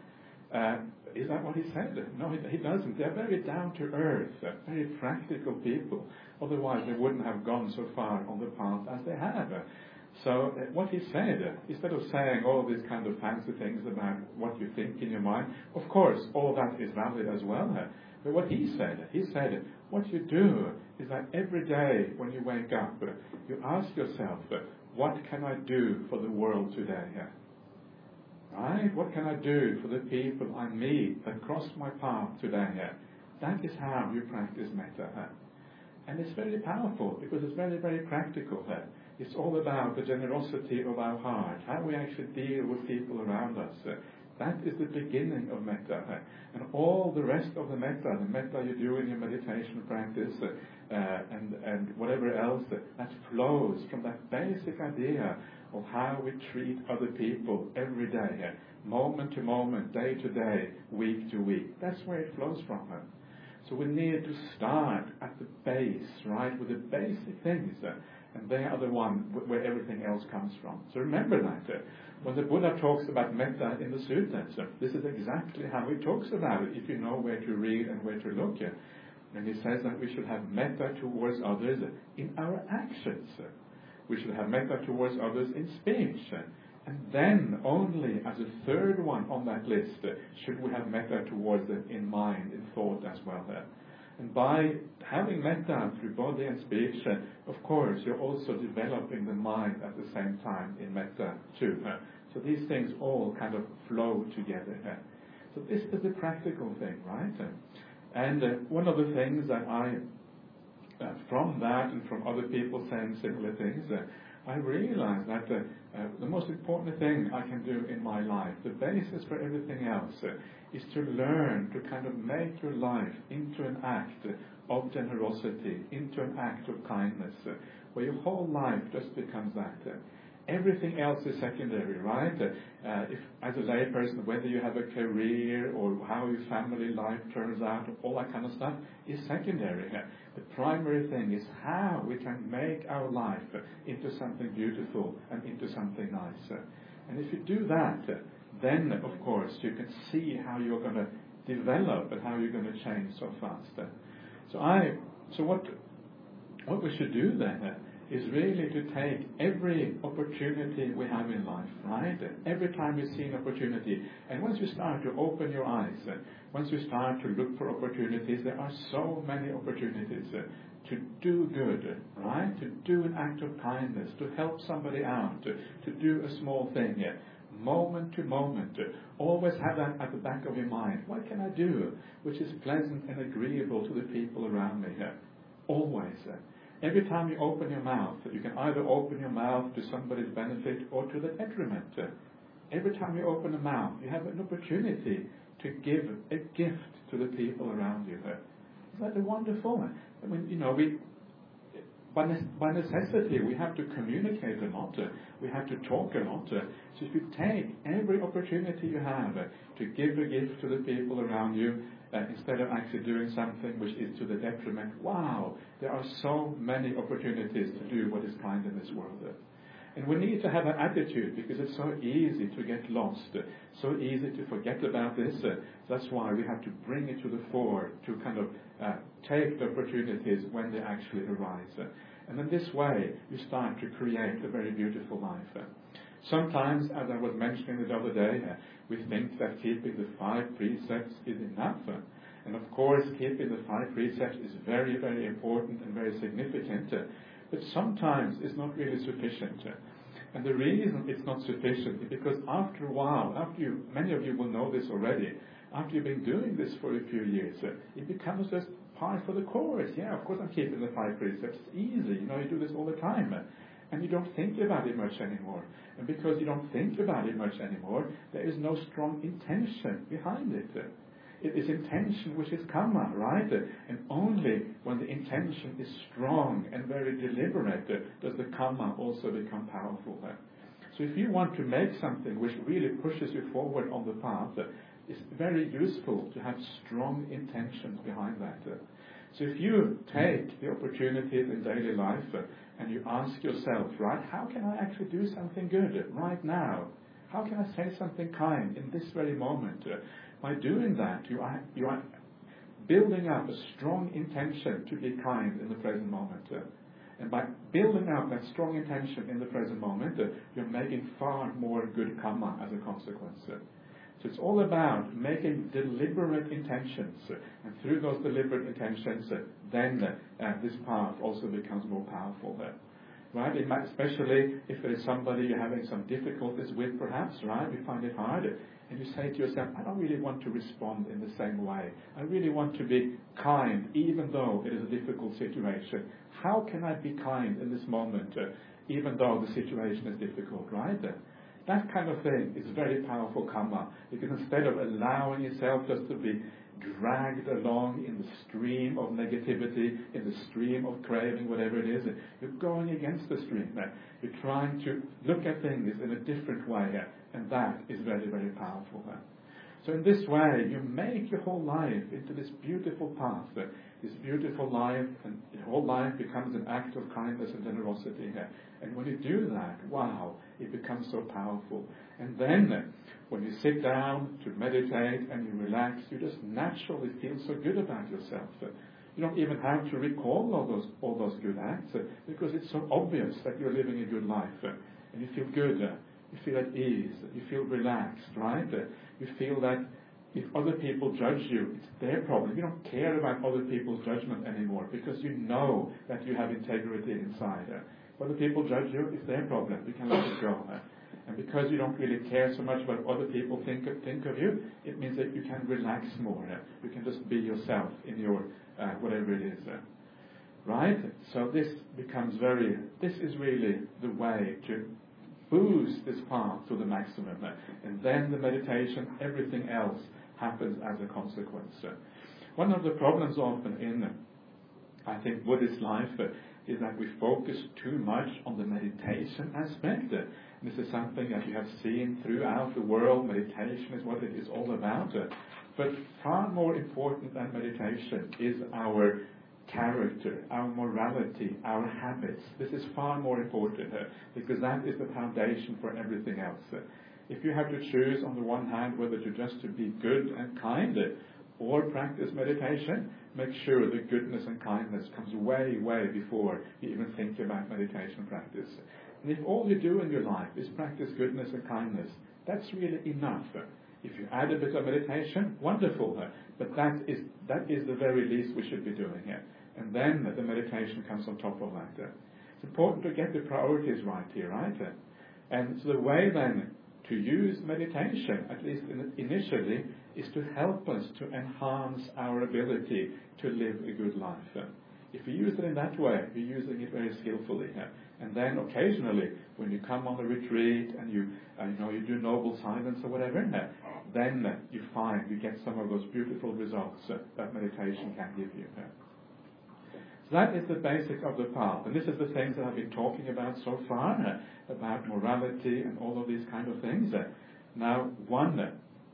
Is that what he said? No, he doesn't. They're very down to earth, very practical people. Otherwise, they wouldn't have gone so far on the path as they have. So what he said, instead of saying all these kind of fancy things about what you think in your mind, of course, all that is valid as well. But what he said, what you do is that every day when you wake up, you ask yourself, what can I do for the world today? Right? What can I do for the people I meet that cross my path today? That is how you practice metta. And it's very powerful because it's very, very practical. It's all about the generosity of our heart, how we actually deal with people around us. That is the beginning of metta. And all the rest of the metta you do in your meditation practice, and whatever else, that flows from that basic idea of how we treat other people every day, moment to moment, day to day, week to week. That's where it flows from. So we need to start at the base, right, with the basic things, and they are the one where everything else comes from. So remember that. When the Buddha talks about metta in the suttas, this is exactly how he talks about it, if you know where to read and where to look at. And he says that we should have metta towards others in our actions. We should have metta towards others in speech. And then, only as a third one on that list, should we have metta towards them in mind, in thought as well. And by having metta through body and speech, of course, you're also developing the mind at the same time in metta too. So these things all kind of flow together. So this is the practical thing, right? And one of the things that I, from that and from other people saying similar things, I realize that the most important thing I can do in my life, the basis for everything else, is to learn to kind of make your life into an act of generosity, into an act of kindness, where your whole life just becomes that. Everything else is secondary, right? If, as a layperson, whether you have a career or how your family life turns out, all that kind of stuff is secondary. The primary thing is how we can make our life into something beautiful and into something nice. And if you do that, then, of course, you can see how you're going to develop and how you're going to change so fast. So what we should do then is really to take every opportunity we have in life, right? Every time you see an opportunity, and once you start to open your eyes, once you start to look for opportunities, there are so many opportunities to do good, right? To do an act of kindness, to help somebody out, to do a small thing, moment to moment. Always have that at the back of your mind. What can I do which is pleasant and agreeable to the people around me? Always. Every time you open your mouth, you can either open your mouth to somebody's benefit or to the detriment. Every time you open a mouth, you have an opportunity to give a gift to the people around you. Isn't that wonderful? I mean, by necessity, we have to communicate a lot. We have to talk a lot. So if you take every opportunity you have to give a gift to the people around you, instead of actually doing something which is to the detriment, wow, there are so many opportunities to do what is kind in this world. And we need to have an attitude, because it's so easy to get lost, so easy to forget about this. That's why we have to bring it to the fore, to kind of take the opportunities when they actually arise. And in this way, you start to create a very beautiful life. Sometimes, as I was mentioning the other day, we think that keeping the 5 precepts is enough. And of course, keeping the 5 precepts is very, very important and very significant. But sometimes it's not really sufficient. And the reason it's not sufficient is because after a while, many of you will know this already, after you've been doing this for a few years, it becomes just par for the course. Yeah, of course I'm keeping the 5 precepts. It's easy, you do this all the time. And you don't think about it much anymore. And because you don't think about it much anymore, there is no strong intention behind it. It is intention which is karma, right? And only when the intention is strong and very deliberate does the karma also become powerful. So if you want to make something which really pushes you forward on the path, it's very useful to have strong intentions behind that. So if you take the opportunities in daily life and you ask yourself, right, how can I actually do something good right now? How can I say something kind in this very moment? By doing that, you are building up a strong intention to be kind in the present moment. And by building up that strong intention in the present moment, you're making far more good karma as a consequence. So it's all about making deliberate intentions. And through those deliberate intentions, then this path also becomes more powerful. Right? Especially if there is somebody you're having some difficulties with, perhaps, right? You find it hard. And you say to yourself, I don't really want to respond in the same way. I really want to be kind, even though it is a difficult situation. How can I be kind in this moment, even though the situation is difficult, right? That kind of thing is very powerful karma, because instead of allowing yourself just to be dragged along in the stream of negativity, in the stream of craving, whatever it is, you're going against the stream. You're trying to look at things in a different way, and that is very, very powerful. So in this way, you make your whole life into this beautiful path, this beautiful life, and your whole life becomes an act of kindness and generosity. And when you do that, wow, it becomes so powerful. And then, when you sit down to meditate and you relax, you just naturally feel so good about yourself. You don't even have to recall all those good acts because it's so obvious that you're living a good life and you feel good, you feel at ease, you feel relaxed, right? You feel that if other people judge you, it's their problem. You don't care about other people's judgment anymore because you know that you have integrity inside. If other people judge you, it's their problem. You can let it go. And because you don't really care so much about what other people think of you, it means that you can relax more. You can just be yourself in your whatever it is. Right? So this is really the way to boost this path to the maximum. And then the meditation, everything else happens as a consequence. One of the problems often in, I think, Buddhist life is that we focus too much on the meditation aspect. This is something that you have seen throughout the world. Meditation is what it is all about. But far more important than meditation is our character, our morality, our habits. This is far more important because that is the foundation for everything else. If you have to choose on the one hand whether to be good and kind or practice meditation, make sure that goodness and kindness comes way, way before you even think about meditation practice. And if all you do in your life is practice goodness and kindness, that's really enough. If you add a bit of meditation, wonderful. But that is the very least we should be doing here. And then the meditation comes on top of that. It's important to get the priorities right here, right? And so the way then to use meditation, at least initially, is to help us to enhance our ability to live a good life. If you use it in that way, you're using it very skillfully. And then occasionally, when you come on a retreat and you do noble silence or whatever, then you find you get some of those beautiful results that meditation can give you. So that is the basic of the path. And this is the things that I've been talking about so far, about morality and all of these kind of things. Now, one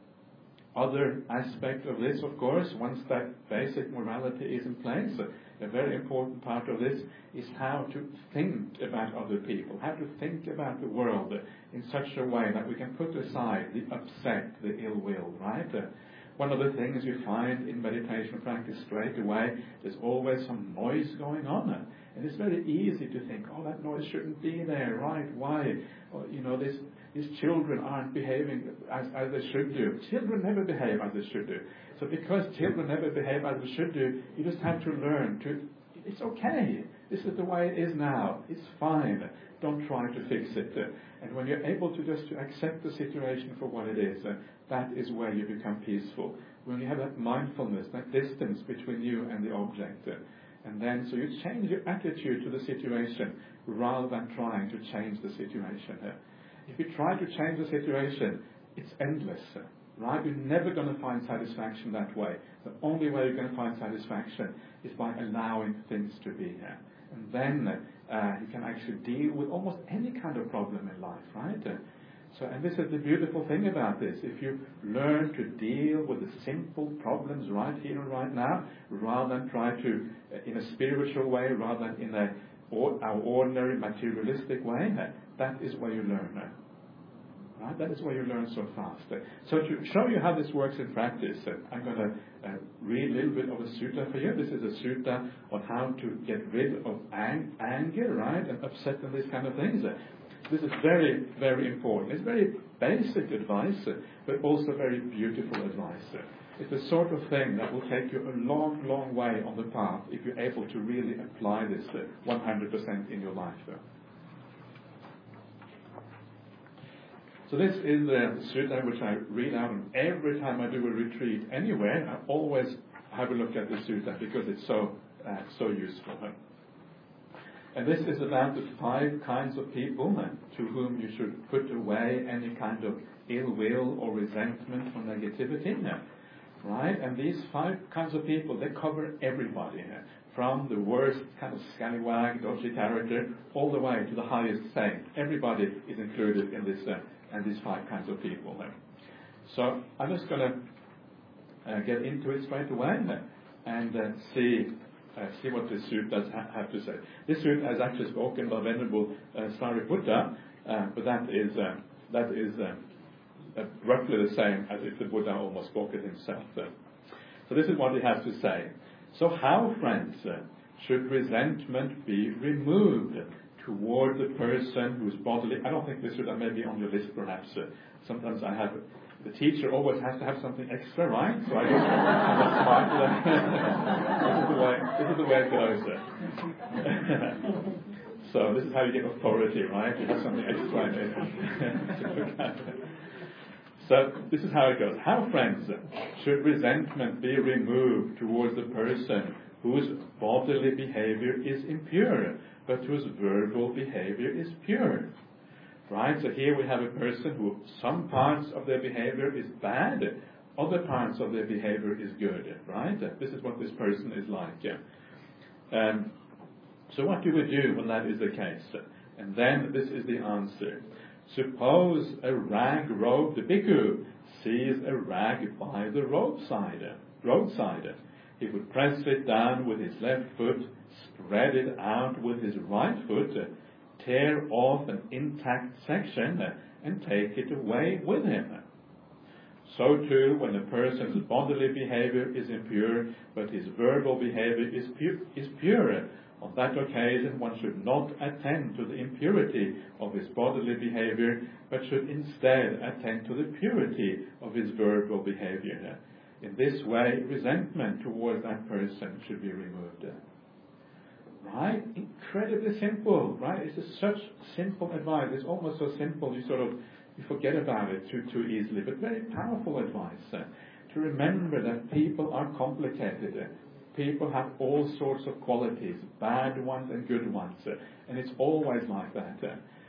other aspect of this, of course, once that basic morality is in place, a very important part of this is how to think about other people, how to think about the world in such a way that we can put aside the upset, the ill will, right? One of the things you find in meditation practice straight away, there's always some noise going on. And it's very easy to think, oh, that noise shouldn't be there, right? Why? Or, these children aren't behaving as they should do. Children never behave as they should do. So because children never behave as they should do, you just have to learn it's okay. This is the way it is now. It's fine. Don't try to fix it. And when you're able to just to accept the situation for what it is, that is where you become peaceful. When you have that mindfulness, that distance between you and the object. And then, so you change your attitude to the situation rather than trying to change the situation. If you try to change the situation, it's endless. Right? You're never going to find satisfaction that way. The only way you're going to find satisfaction is by allowing things to be here. And then you can actually deal with almost any kind of problem in life, right? And this is the beautiful thing about this. If you learn to deal with the simple problems right here and right now, rather than try to, in a spiritual way, rather than in our ordinary materialistic way, that is where you learn. Right? That is why you learn so fast. So to show you how this works in practice, I'm going to read a little bit of a sutta for you. This is a sutta on how to get rid of anger, right, and upset and these kind of things. This is very, very important. It's very basic advice, but also very beautiful advice. It's the sort of thing that will take you a long, long way on the path if you're able to really apply this 100% in your life. So this is the sutta which I read out, and every time I do a retreat anywhere, I always have a look at the sutta because it's so useful. And this is about the 5 kinds of people to whom you should put away any kind of ill will or resentment or negativity. Right? And these 5 kinds of people, they cover everybody, from the worst kind of scallywag, dodgy character, all the way to the highest saint. Everybody is included in this. And these 5 kinds of people. So I'm just going to get into it straight away and see what this sutta have to say. This sutta is actually spoken by Venerable Sariputta, but that is roughly the same as if the Buddha almost spoke it himself. So this is what he has to say. So how, friends, should resentment be removed toward the person who's bodily? I don't think this should maybe on your list, perhaps. Sometimes I have. The teacher always has to have something extra, right? So I don't this is the way it goes. So this is how you get authority, right? You have something extra in it. So this is how it goes. How, friends, should resentment be removed towards the person whose bodily behavior is impure, but whose verbal behavior is pure? Right? So here we have a person who some parts of their behavior is bad, other parts of their behavior is good. Right? This is what this person is like. So what do we do when that is the case? And then this is the answer. Suppose a rag-robed bhikkhu sees a rag by the roadside. He would press it down with his left foot, spread it out with his right foot, tear off an intact section, and take it away with him. So too, when a person's bodily behavior is impure, but his verbal behavior is pure, on that occasion one should not attend to the impurity of his bodily behavior, but should instead attend to the purity of his verbal behavior. In this way, resentment towards that person should be removed. Right? Incredibly simple, right? It's just such simple advice. It's almost so simple you forget about it too easily, but very powerful advice. To remember that people are complicated. People have all sorts of qualities, bad ones and good ones, and it's always like that.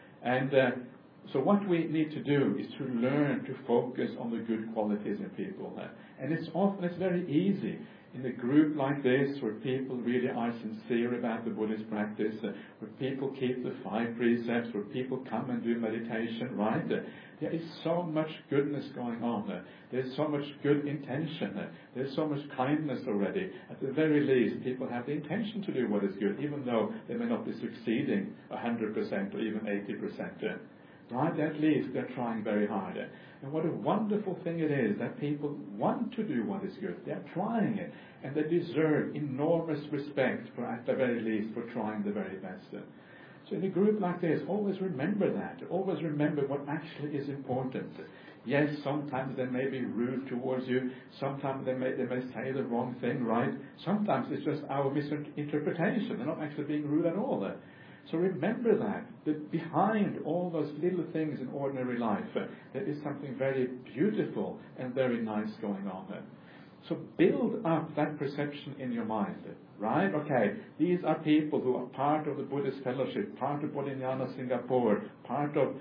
So what we need to do is to learn to focus on the good qualities in people. And it's very easy in a group like this, where people really are sincere about the Buddhist practice, where people keep the 5 precepts, where people come and do meditation, right? There is so much goodness going on. There's so much good intention. There's so much kindness already. At the very least, people have the intention to do what is good, even though they may not be succeeding 100% or even 80%. Right? At least they're trying very hard. And what a wonderful thing it is that people want to do what is good. They're trying it. And they deserve enormous respect, for, at the very least, for trying the very best. So in a group like this, always remember that. Always remember what actually is important. Yes, sometimes they may be rude towards you. Sometimes they may say the wrong thing, right? Sometimes it's just our misinterpretation. They're not actually being rude at all. So remember that behind all those little things in ordinary life, there is something very beautiful and very nice going on. So build up that perception in your mind, right? Okay, these are people who are part of the Buddhist fellowship, part of Bodhinyana Singapore, part of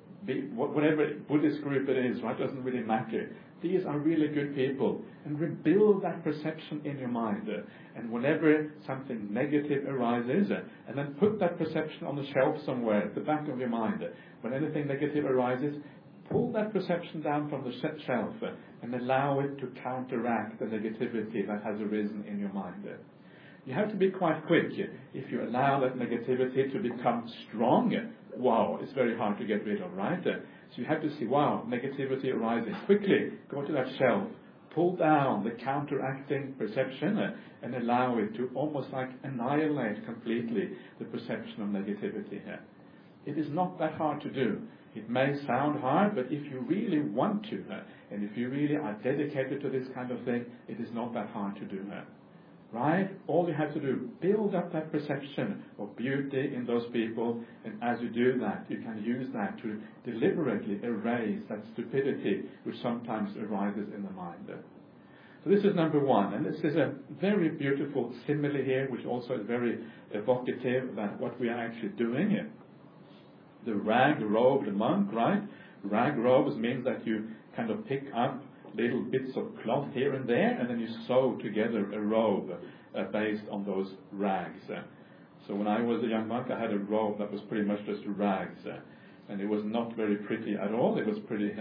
whatever Buddhist group it is, right? Doesn't really matter. These are really good people. And rebuild that perception in your mind. And whenever something negative arises, and then put that perception on the shelf somewhere at the back of your mind. When anything negative arises, pull that perception down from the shelf and allow it to counteract the negativity that has arisen in your mind. You have to be quite quick. If you allow that negativity to become strong, wow, it's very hard to get rid of, right? So you have to see, wow, negativity arises. Quickly go to that shelf, pull down the counteracting perception, and allow it to almost like annihilate completely the perception of negativity here. It is not that hard to do. It may sound hard, but if you really want to, and if you really are dedicated to this kind of thing, it is not that hard to do. Right? All you have to do, build up that perception of beauty in those people, and as you do that, you can use that to deliberately erase that stupidity which sometimes arises in the mind. So this is number one, and this is a very beautiful simile here, which also is very evocative about what we are actually doing here. The rag-robed monk, right? Rag-robes means that you kind of pick up little bits of cloth here and there, and then you sew together a robe based on those rags. So when I was a young monk, I had a robe that was pretty much just rags, and it was not very pretty at all. It was pretty,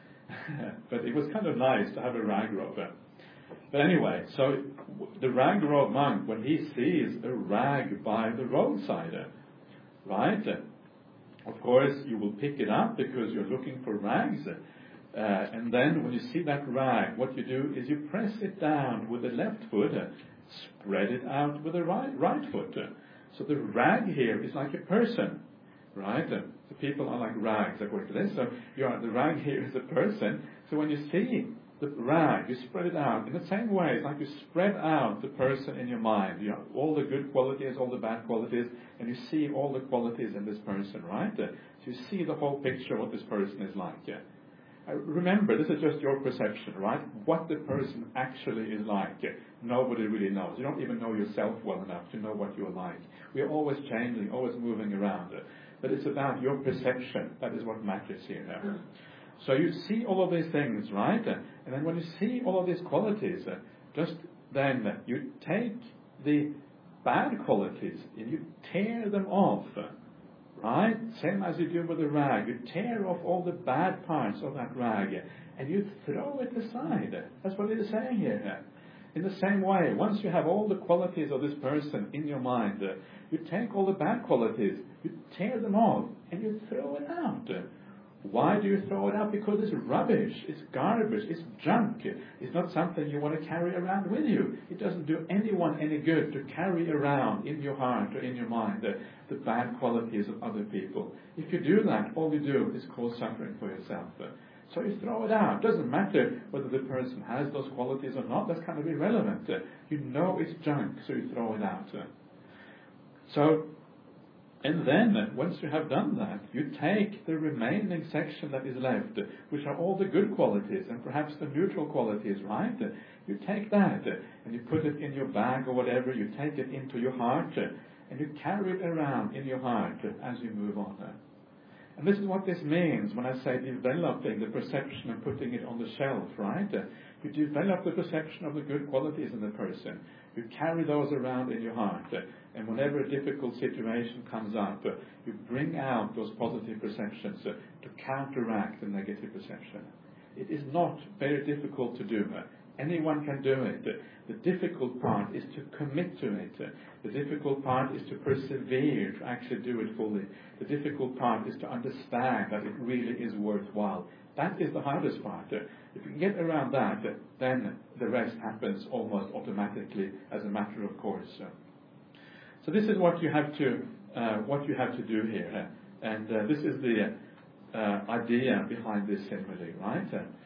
but it was kind of nice to have a rag robe. But anyway, so the rag robe monk, when he sees a rag by the roadside, right? Of course, you will pick it up because you're looking for rags. And then when you see that rag, what you do is you press it down with the left foot, spread it out with the right foot. So the rag here is like a person, right? The people are like rags according to this. So the rag here is a person. So when you see the rag, you spread it out. In the same way, it's like you spread out the person in your mind. You have all the good qualities, all the bad qualities, and you see all the qualities in this person, right? So you see the whole picture of what this person is like. Remember, this is just your perception, right? What the person actually is like, nobody really knows. You don't even know yourself well enough to know what you're like. We are always changing, always moving around. But it's about your perception. That is what matters here now. So you see all of these things, right? And then when you see all of these qualities, just then you take the bad qualities and you tear them off, right? Same as you do with a rag. You tear off all the bad parts of that rag and you throw it aside. That's what it is saying here. In the same way, once you have all the qualities of this person in your mind, you take all the bad qualities, you tear them off and you throw it out. Why do you throw it out? Because it's rubbish, it's garbage, it's junk. It's not something you want to carry around with you. It doesn't do anyone any good to carry around in your heart or in your mind the bad qualities of other people. If you do that, all you do is cause suffering for yourself. So you throw it out. It doesn't matter whether the person has those qualities or not. That's kind of irrelevant. You know it's junk, so you throw it out. And then, once you have done that, you take the remaining section that is left, which are all the good qualities and perhaps the neutral qualities, right? You take that and you put it in your bag or whatever, you take it into your heart and you carry it around in your heart as you move on. And this is what this means when I say developing the perception and putting it on the shelf, right? You develop the perception of the good qualities in the person. You carry those around in your heart. And whenever a difficult situation comes up, you bring out those positive perceptions to counteract the negative perception. It is not very difficult to do. Anyone can do it. The difficult part is to commit to it. The difficult part is to persevere, to actually do it fully. The difficult part is to understand that it really is worthwhile. That is the hardest part. If you can get around that, then the rest happens almost automatically as a matter of course. So this is what you have to do here, and this is the idea behind this simile, right?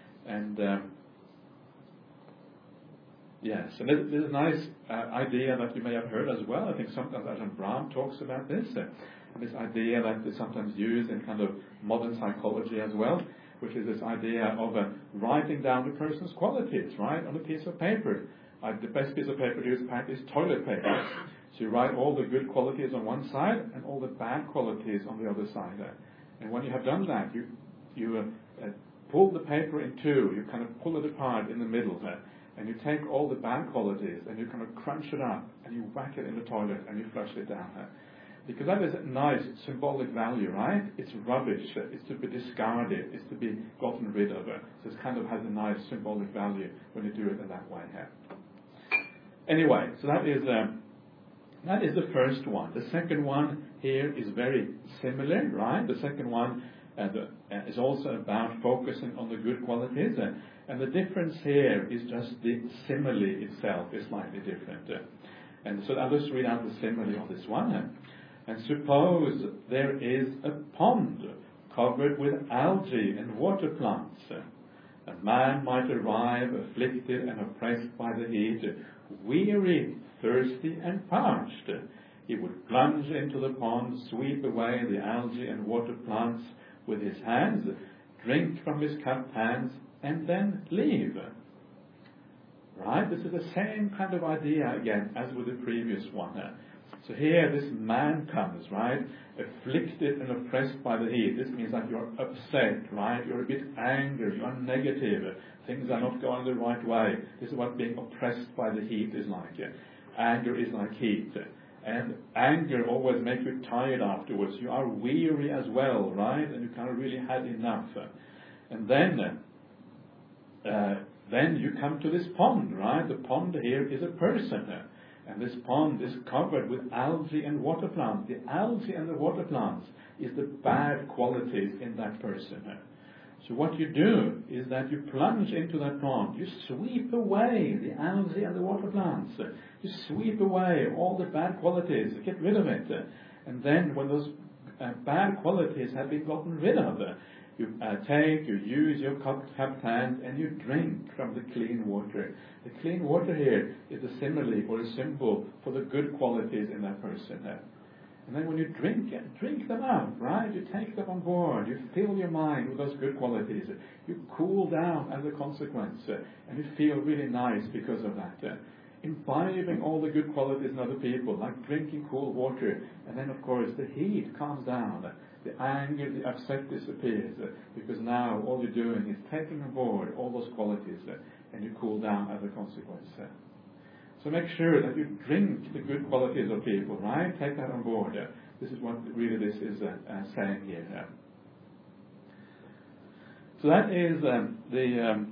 Yes, and this is a nice idea that you may have heard as well. I think sometimes Ajahn Brahm talks about this, this idea that is sometimes used in kind of modern psychology as well, which is this idea of writing down the person's qualities, right, on a piece of paper. The best piece of paper to use apparently is toilet paper. So you write all the good qualities on one side and all the bad qualities on the other side. And when you have done that, you pull the paper in two, you kind of pull it apart in the middle there, and you take all the bad qualities and you kind of crunch it up and you whack it in the toilet and you flush it down there. Because that is a nice symbolic value, right? It's rubbish, it's to be discarded, it's to be gotten rid of. So it kind of has a nice symbolic value when you do it in that way here. Anyway, so that is the first one. The second one here is very similar, right? The second one is also about focusing on the good qualities. And the difference here is just the simile itself is slightly different. And so I'll just read out the simile of this one. And suppose there is a pond covered with algae and water plants. A man might arrive afflicted and oppressed by the heat, weary, thirsty and parched. He would plunge into the pond, sweep away the algae and water plants with his hands, drink from his cupped hands, and then leave. Right? This is the same kind of idea again as with the previous one. So here this man comes, right, afflicted and oppressed by the heat. This means that you're upset, right? You're a bit angry, you're negative. Things are not going the right way. This is what being oppressed by the heat is like. Anger is like heat. And anger always makes you tired afterwards. You are weary as well, right? And you kind of really had enough. And then you come to this pond, right? The pond here is a person. And this pond is covered with algae and water plants. The algae and the water plants is the bad qualities in that person.
So what you do is that you plunge into that pond. You sweep away the algae and the water plants. You sweep away all the bad qualities. Get rid of it. And then when those bad qualities have been gotten rid of, you use your cupped hand and you drink from the clean water. The clean water here is a simile or a symbol for the good qualities in that person. And then when you drink them out, right? You take them on board. You fill your mind with those good qualities. You cool down as a consequence. And you feel really nice because of that. Imbibing all the good qualities in other people, like drinking cool water. And then, of course, the heat calms down. The anger, the upset disappears. Because now all you're doing is taking on board all those qualities. And you cool down as a consequence. So make sure that you drink the good qualities of people, right? Take that on board. This is what really this is saying here. So that is the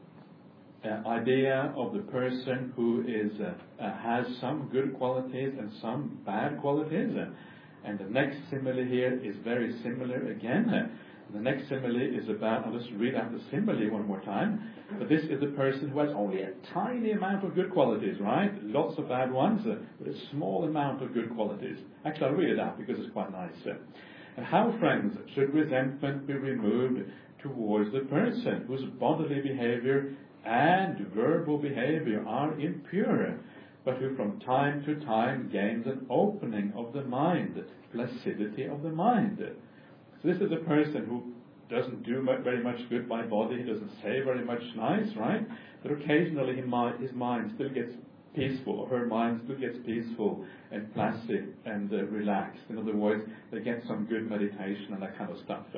idea of the person who has some good qualities and some bad qualities. And the next simile here is very similar again. The next simile is about, I'll just read out the simile one more time. But this is a person who has only a tiny amount of good qualities, right? Lots of bad ones, but a small amount of good qualities. Actually, I'll read it out because it's quite nice. And how, friends, should resentment be removed towards the person whose bodily behavior and verbal behavior are impure, but who from time to time gains an opening of the mind, placidity of the mind? So this is a person who doesn't do very much good by body, he doesn't say very much nice, right? But occasionally his mind still gets peaceful, or her mind still gets peaceful and placid and relaxed. In other words, they get some good meditation and that kind of stuff.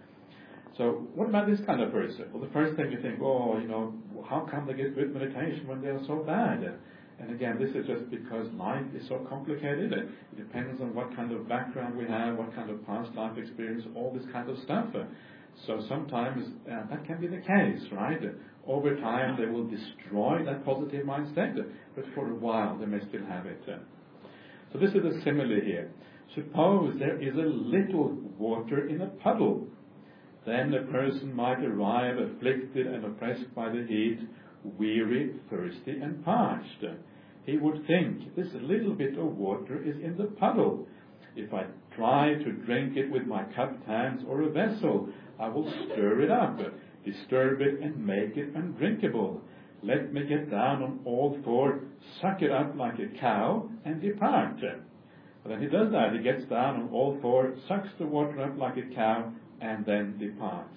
So what about this kind of person? Well, the first thing you think, how come they get good meditation when they are so bad? And again, this is just because life is so complicated. It depends on what kind of background we have, what kind of past life experience, all this kind of stuff. So sometimes that can be the case, right? Over time, they will destroy that positive mindset, but for a while, they may still have it. So this is a simile here. Suppose there is a little water in a puddle. Then the person might arrive afflicted and oppressed by the heat, weary, thirsty, and parched. He would think, this little bit of water is in the puddle. If I try to drink it with my cupped hands or a vessel, I will stir it up, disturb it, and make it undrinkable. Let me get down on all four, suck it up like a cow, and depart. But then he does that. He gets down on all four, sucks the water up like a cow, and then departs.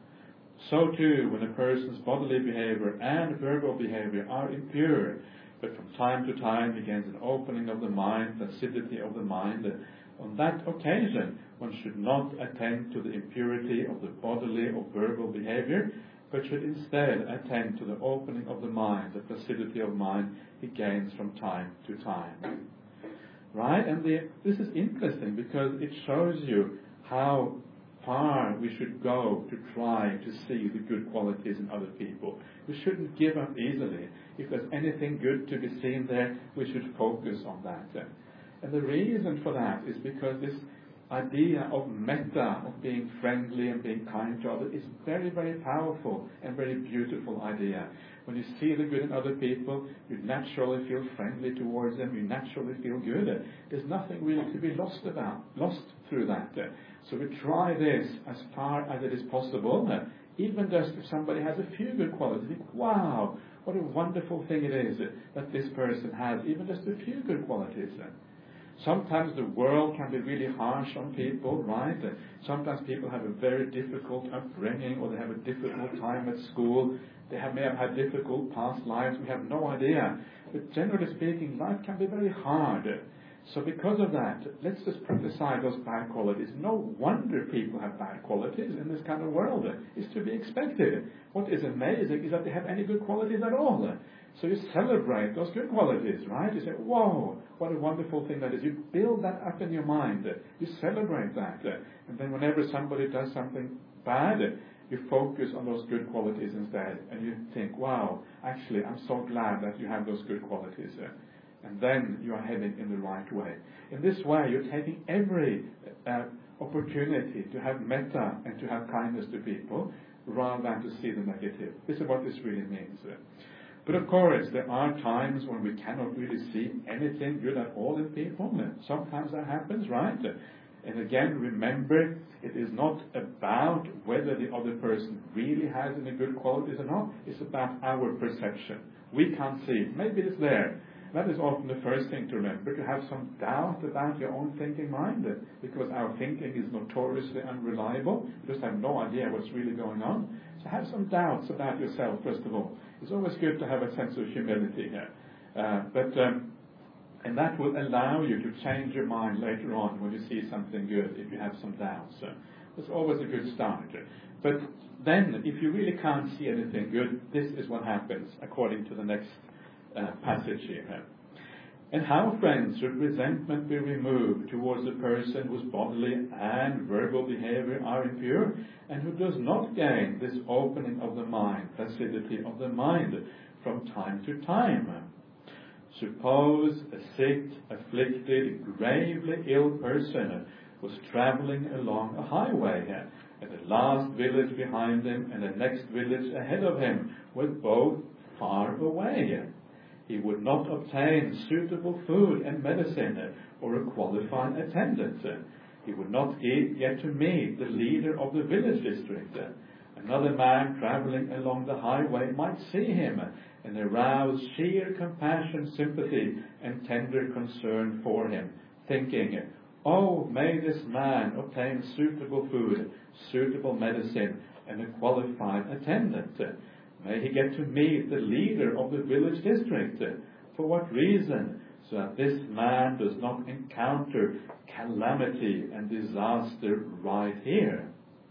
So too, when a person's bodily behavior and verbal behavior are impure, but from time to time he gains an opening of the mind, placidity of the mind, on that occasion one should not attend to the impurity of the bodily or verbal behavior, but should instead attend to the opening of the mind, the placidity of mind he gains from time to time. Right? And this is interesting because it shows you how far we should go to try to see the good qualities in other people. We shouldn't give up easily. If there's anything good to be seen there, we should focus on that. And the reason for that is because this idea of metta, of being friendly and being kind to others, is very, very powerful and very beautiful idea. When you see the good in other people, you naturally feel friendly towards them, you naturally feel good. There's nothing really to be lost through that. So we try this as far as it is possible. Even just if somebody has a few good qualities, think, wow, what a wonderful thing it is that this person has even just a few good qualities. Sometimes the world can be really harsh on people, right? Sometimes people have a very difficult upbringing, or they have a difficult time at school. They may have had difficult past lives. We have no idea. But generally speaking, life can be very hard. So because of that, let's just put aside those bad qualities. No wonder people have bad qualities in this kind of world. It's to be expected. What is amazing is that they have any good qualities at all. So you celebrate those good qualities, right? You say, whoa, what a wonderful thing that is. You build that up in your mind. You celebrate that. And then whenever somebody does something bad, you focus on those good qualities instead. And you think, wow, actually, I'm so glad that you have those good qualities. And then you are heading in the right way. In this way, you're taking every opportunity to have metta and to have kindness to people. rather than to see the negative. This is what this really means. But of course, there are times when we cannot really see anything good at all in people. Sometimes that happens, right? And again, remember, it is not about whether the other person really has any good qualities or not. It's about our perception. We can't see it. Maybe it's there. That is often the first thing to remember, to have some doubt about your own thinking mind, because our thinking is notoriously unreliable. You just have no idea what's really going on. So have some doubts about yourself, first of all. It's always good to have a sense of humility here. And that will allow you to change your mind later on when you see something good, if you have some doubts. It's always a good start. But then, if you really can't see anything good, this is what happens, according to the next passage here. And how, friends, should resentment be removed towards a person whose bodily and verbal behavior are impure, and who does not gain this opening of the mind, placidity of the mind, from time to time? Suppose a sick, afflicted, gravely ill person was traveling along a highway, and the last village behind him and the next village ahead of him were both far away. He would not obtain suitable food and medicine or a qualified attendant. He would not get to meet the leader of the village district. Another man traveling along the highway might see him and arouse sheer compassion, sympathy, and tender concern for him, thinking, "Oh, may this man obtain suitable food, suitable medicine, and a qualified attendant. May he get to meet the leader of the village district. For what reason? So that this man does not encounter calamity and disaster right here."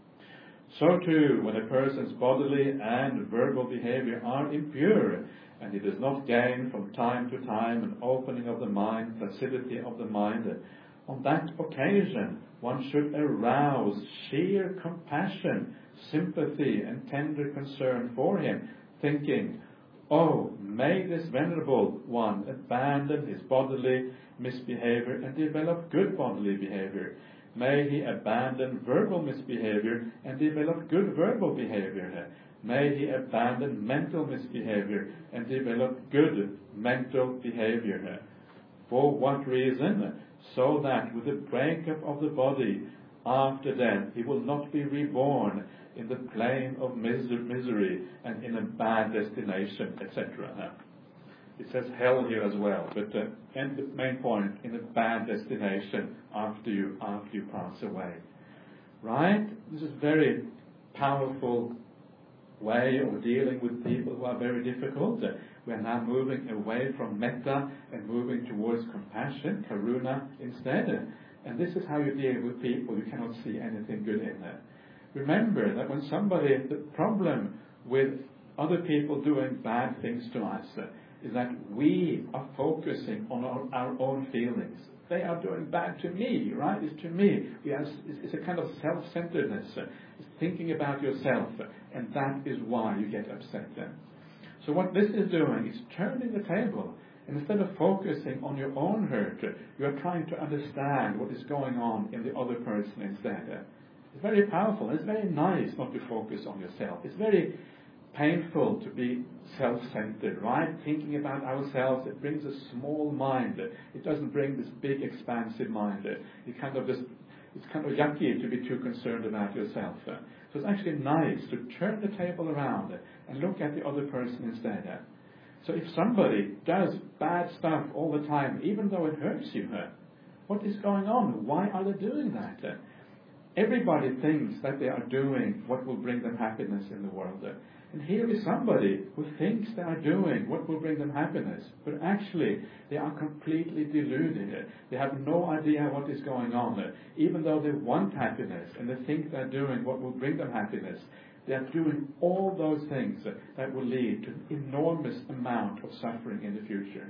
So too, when a person's bodily and verbal behavior are impure, and he does not gain from time to time an opening of the mind, placidity of the mind, on that occasion one should arouse sheer compassion, sympathy, and tender concern for him, thinking, "Oh, may this venerable one abandon his bodily misbehavior and develop good bodily behavior. May he abandon verbal misbehavior and develop good verbal behavior. May he abandon mental misbehavior and develop good mental behavior." For what reason? So that with the breakup of the body after death, he will not be reborn in the plane of misery and in a bad destination, etc. It says hell here as well, but and the main point, in a bad destination after you pass away. Right? This is a very powerful way of dealing with people who are very difficult. We are now moving away from metta and moving towards compassion, karuna instead. And this is how you deal with people you cannot see anything good in there. Remember that when the problem with other people doing bad things to us is that we are focusing on our own feelings. They are doing bad to me, right? It's to me. It's a kind of self-centeredness. It's thinking about yourself, and that is why you get upset then. So what this is doing is turning the table. And instead of focusing on your own hurt, you are trying to understand what is going on in the other person instead. It's very powerful. It's very nice not to focus on yourself. It's very painful to be self-centered, right? Thinking about ourselves, it brings a small mind. It doesn't bring this big, expansive mind. It's kind of yucky to be too concerned about yourself. So it's actually nice to turn the table around and look at the other person instead. So if somebody does bad stuff all the time, even though it hurts you, what is going on? Why are they doing that? Everybody thinks that they are doing what will bring them happiness in the world. And here is somebody who thinks they are doing what will bring them happiness, but actually they are completely deluded. They have no idea what is going on. Even though they want happiness and they think they are doing what will bring them happiness, they are doing all those things that will lead to an enormous amount of suffering in the future.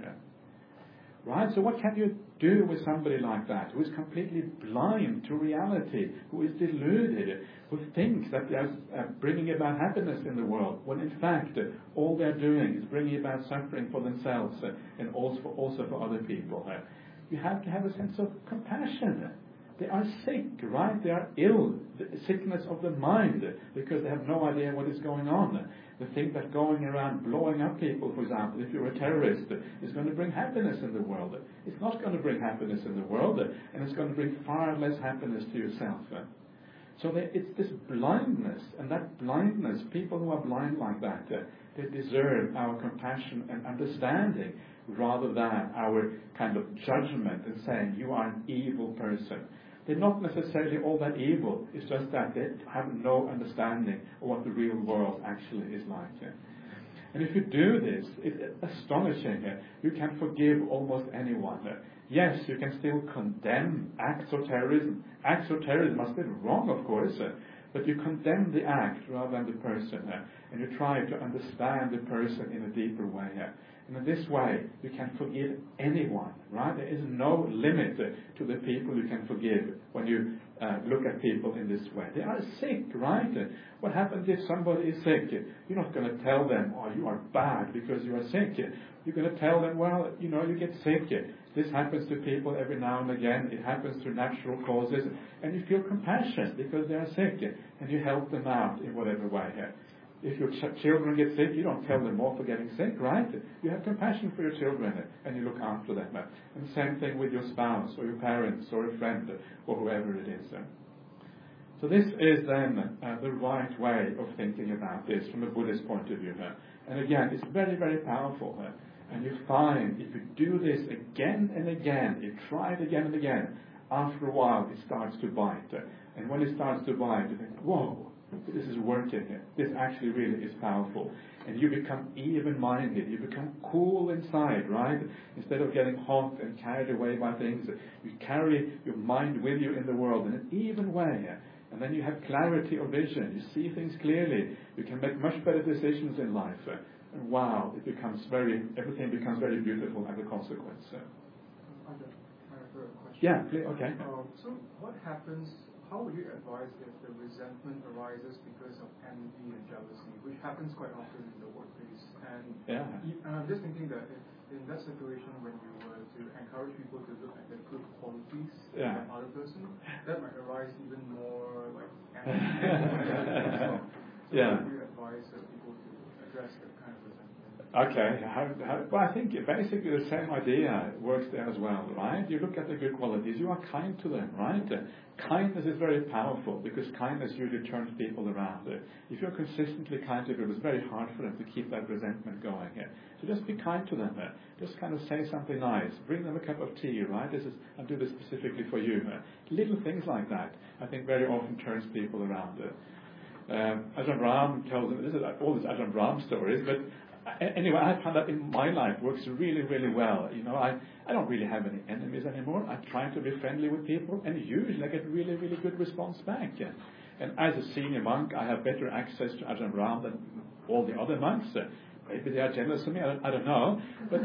Right? So what can you do with somebody like that, who is completely blind to reality, who is deluded, who thinks that they are bringing about happiness in the world, when in fact all they are doing is bringing about suffering for themselves and also for other people? You have to have a sense of compassion. They are sick, right? They are ill, the sickness of the mind, because they have no idea what is going on. They think that going around blowing up people, for example, if you're a terrorist, is going to bring happiness in the world. It's not going to bring happiness in the world, and it's going to bring far less happiness to yourself. So it's this blindness, and that blindness, people who are blind like that, they deserve our compassion and understanding rather than our kind of judgment and saying, you are an evil person. They're not necessarily all that evil. It's just that they have no understanding of what the real world actually is like. And if you do this, it's astonishing. You can forgive almost anyone. Yes, you can still condemn acts of terrorism. Acts of terrorism are still wrong, of course, but you condemn the act rather than the person, and you try to understand the person in a deeper way. And in this way, you can forgive anyone, right? There is no limit to the people you can forgive when you look at people in this way. They are sick, right? What happens if somebody is sick? You're not going to tell them, oh, you are bad because you are sick. You're going to tell them, well, you get sick. This happens to people every now and again. It happens through natural causes. And you feel compassion because they are sick. And you help them out in whatever way. If your children get sick, you don't tell them off for getting sick, right? You have compassion for your children and you look after them. And the same thing with your spouse or your parents or a friend or whoever it is. So this is then the right way of thinking about this from a Buddhist point of view. And again, it's very, very powerful. And you find if you do this again and again, you try it again and again, after a while it starts to bite. And when it starts to bite, you think, whoa, this is working. This actually really is powerful. And you become even-minded. You become cool inside, right? Instead of getting hot and carried away by things, you carry your mind with you in the world in an even way. And then you have clarity of vision. You see things clearly. You can make much better decisions in life. And wow, everything becomes very beautiful as a consequence.
I have a question.
Yeah, okay.
So what happens, how would you advise if the resentment arises because of envy and jealousy, which happens quite often in the workplace? And I'm just thinking that if in that situation when you were to encourage people to look at the good qualities in the other person, that might arise even more like envy. So how would you advise people to address that kind of resentment?
Okay, well, I think basically the same idea works there as well, right? You look at the good qualities, you are kind to them, right? Kindness is very powerful because kindness usually turns people around. If you're consistently kind to people, it's very hard for them to keep that resentment going. So just be kind to them. Just kind of say something nice. Bring them a cup of tea, right? I'll do this specifically for you. Little things like that, I think, very often turns people around. Ajahn Brahm tells them, this is all these Ajahn Brahm stories, but anyway, I found that in my life works really, really well. I don't really have any enemies anymore. I try to be friendly with people, and usually I get really, really good response back. And as a senior monk, I have better access to Ajahn Brahm than all the other monks. Maybe they are jealous of me. I don't know, but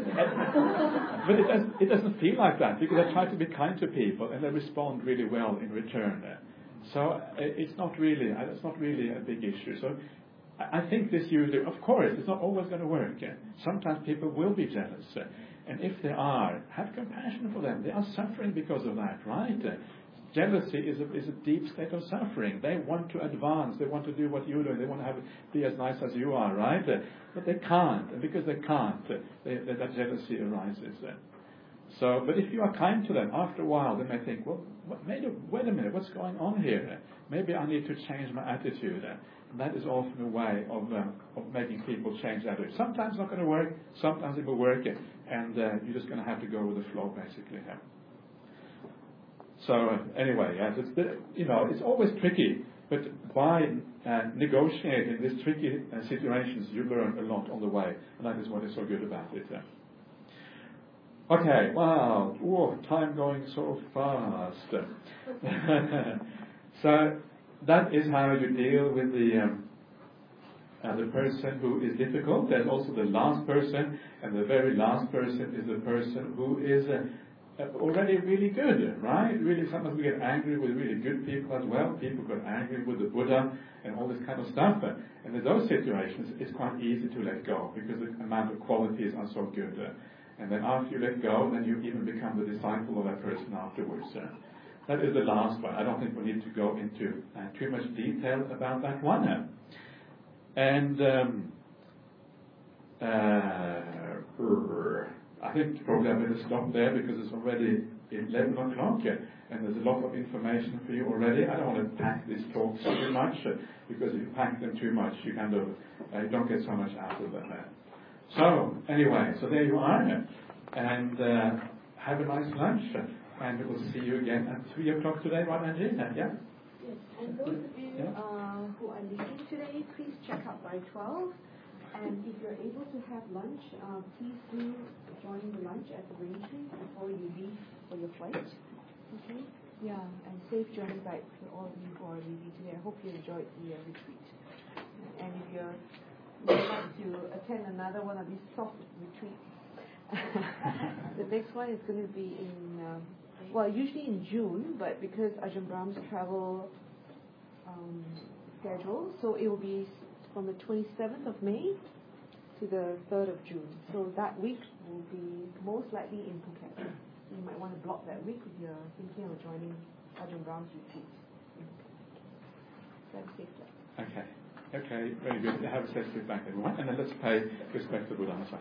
it doesn't feel like that because I try to be kind to people, and they respond really well in return. So it's not really a big issue. So I think this usually, of course, it's not always going to work. Sometimes people will be jealous. And if they are, have compassion for them. They are suffering because of that, right? Jealousy is a deep state of suffering. They want to advance. They want to do what you're doing. They want to be as nice as you are, right? But they can't. And because they can't, that jealousy arises. So, but if you are kind to them, after a while they may think, well, wait a minute, what's going on here? Maybe I need to change my attitude. And that is often a way of making people change their attitude. Sometimes it's not going to work, sometimes it will work, and you're just going to have to go with the flow, basically. So anyway, it's always tricky, but by negotiating these tricky situations, you learn a lot on the way, and that is what is so good about it. Okay, wow, time going so fast. So that is how you deal with the person who is difficult. There's also the last person, and the very last person is the person who is already really good, right? Really, sometimes we get angry with really good people as well. People get angry with the Buddha and all this kind of stuff. And in those situations, it's quite easy to let go because the amount of qualities are so good. And then after you let go, then you even become the disciple of that person afterwards. that is the last one. I don't think we need to go into too much detail about that one. And I think probably I better stop there because it's already 11 o'clock and there's a lot of information for you already. I don't want to pack these talks too much because if you pack them too much, you kind of you don't get so much out of them. So anyway, so there you are, and have a nice lunch, and we'll see you again at 3 o'clock today, right, Angie? Yeah.
Yes, and those of you who are leaving today, please check out by 12. And if you're able to have lunch, please do join the lunch at the Braintree before you leave for your flight. Okay? Yeah, and safe journey back to all of you who are leaving today. I hope you enjoyed the retreat. And if you would like to attend another one of these soft retreats, the next one is going to be in, usually in June, but because Ajahn Brahm's travel schedule, so it will be from the 27th of May to the 3rd of June. So that week will be most likely in Phuket. You might want to block that week if you're thinking of joining Ajahn Brahm's retreat. That's safe.
Okay, very good. Have a safe trip back, everyone. And then let's pay respect to Buddha Sangha.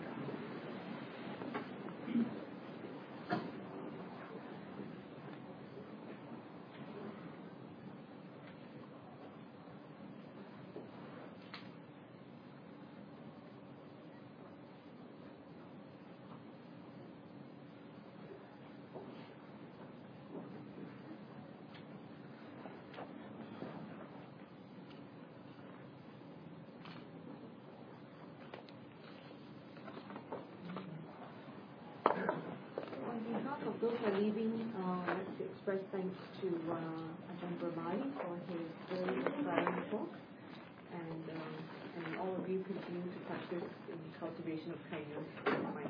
Those who are leaving, let's express thanks to Ajahn Brahmali for his very inspiring talk, and all of you continue to practice in cultivation of kindness and mind.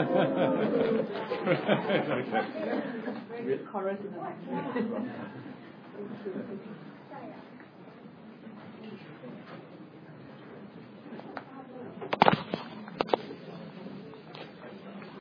Chorus in the next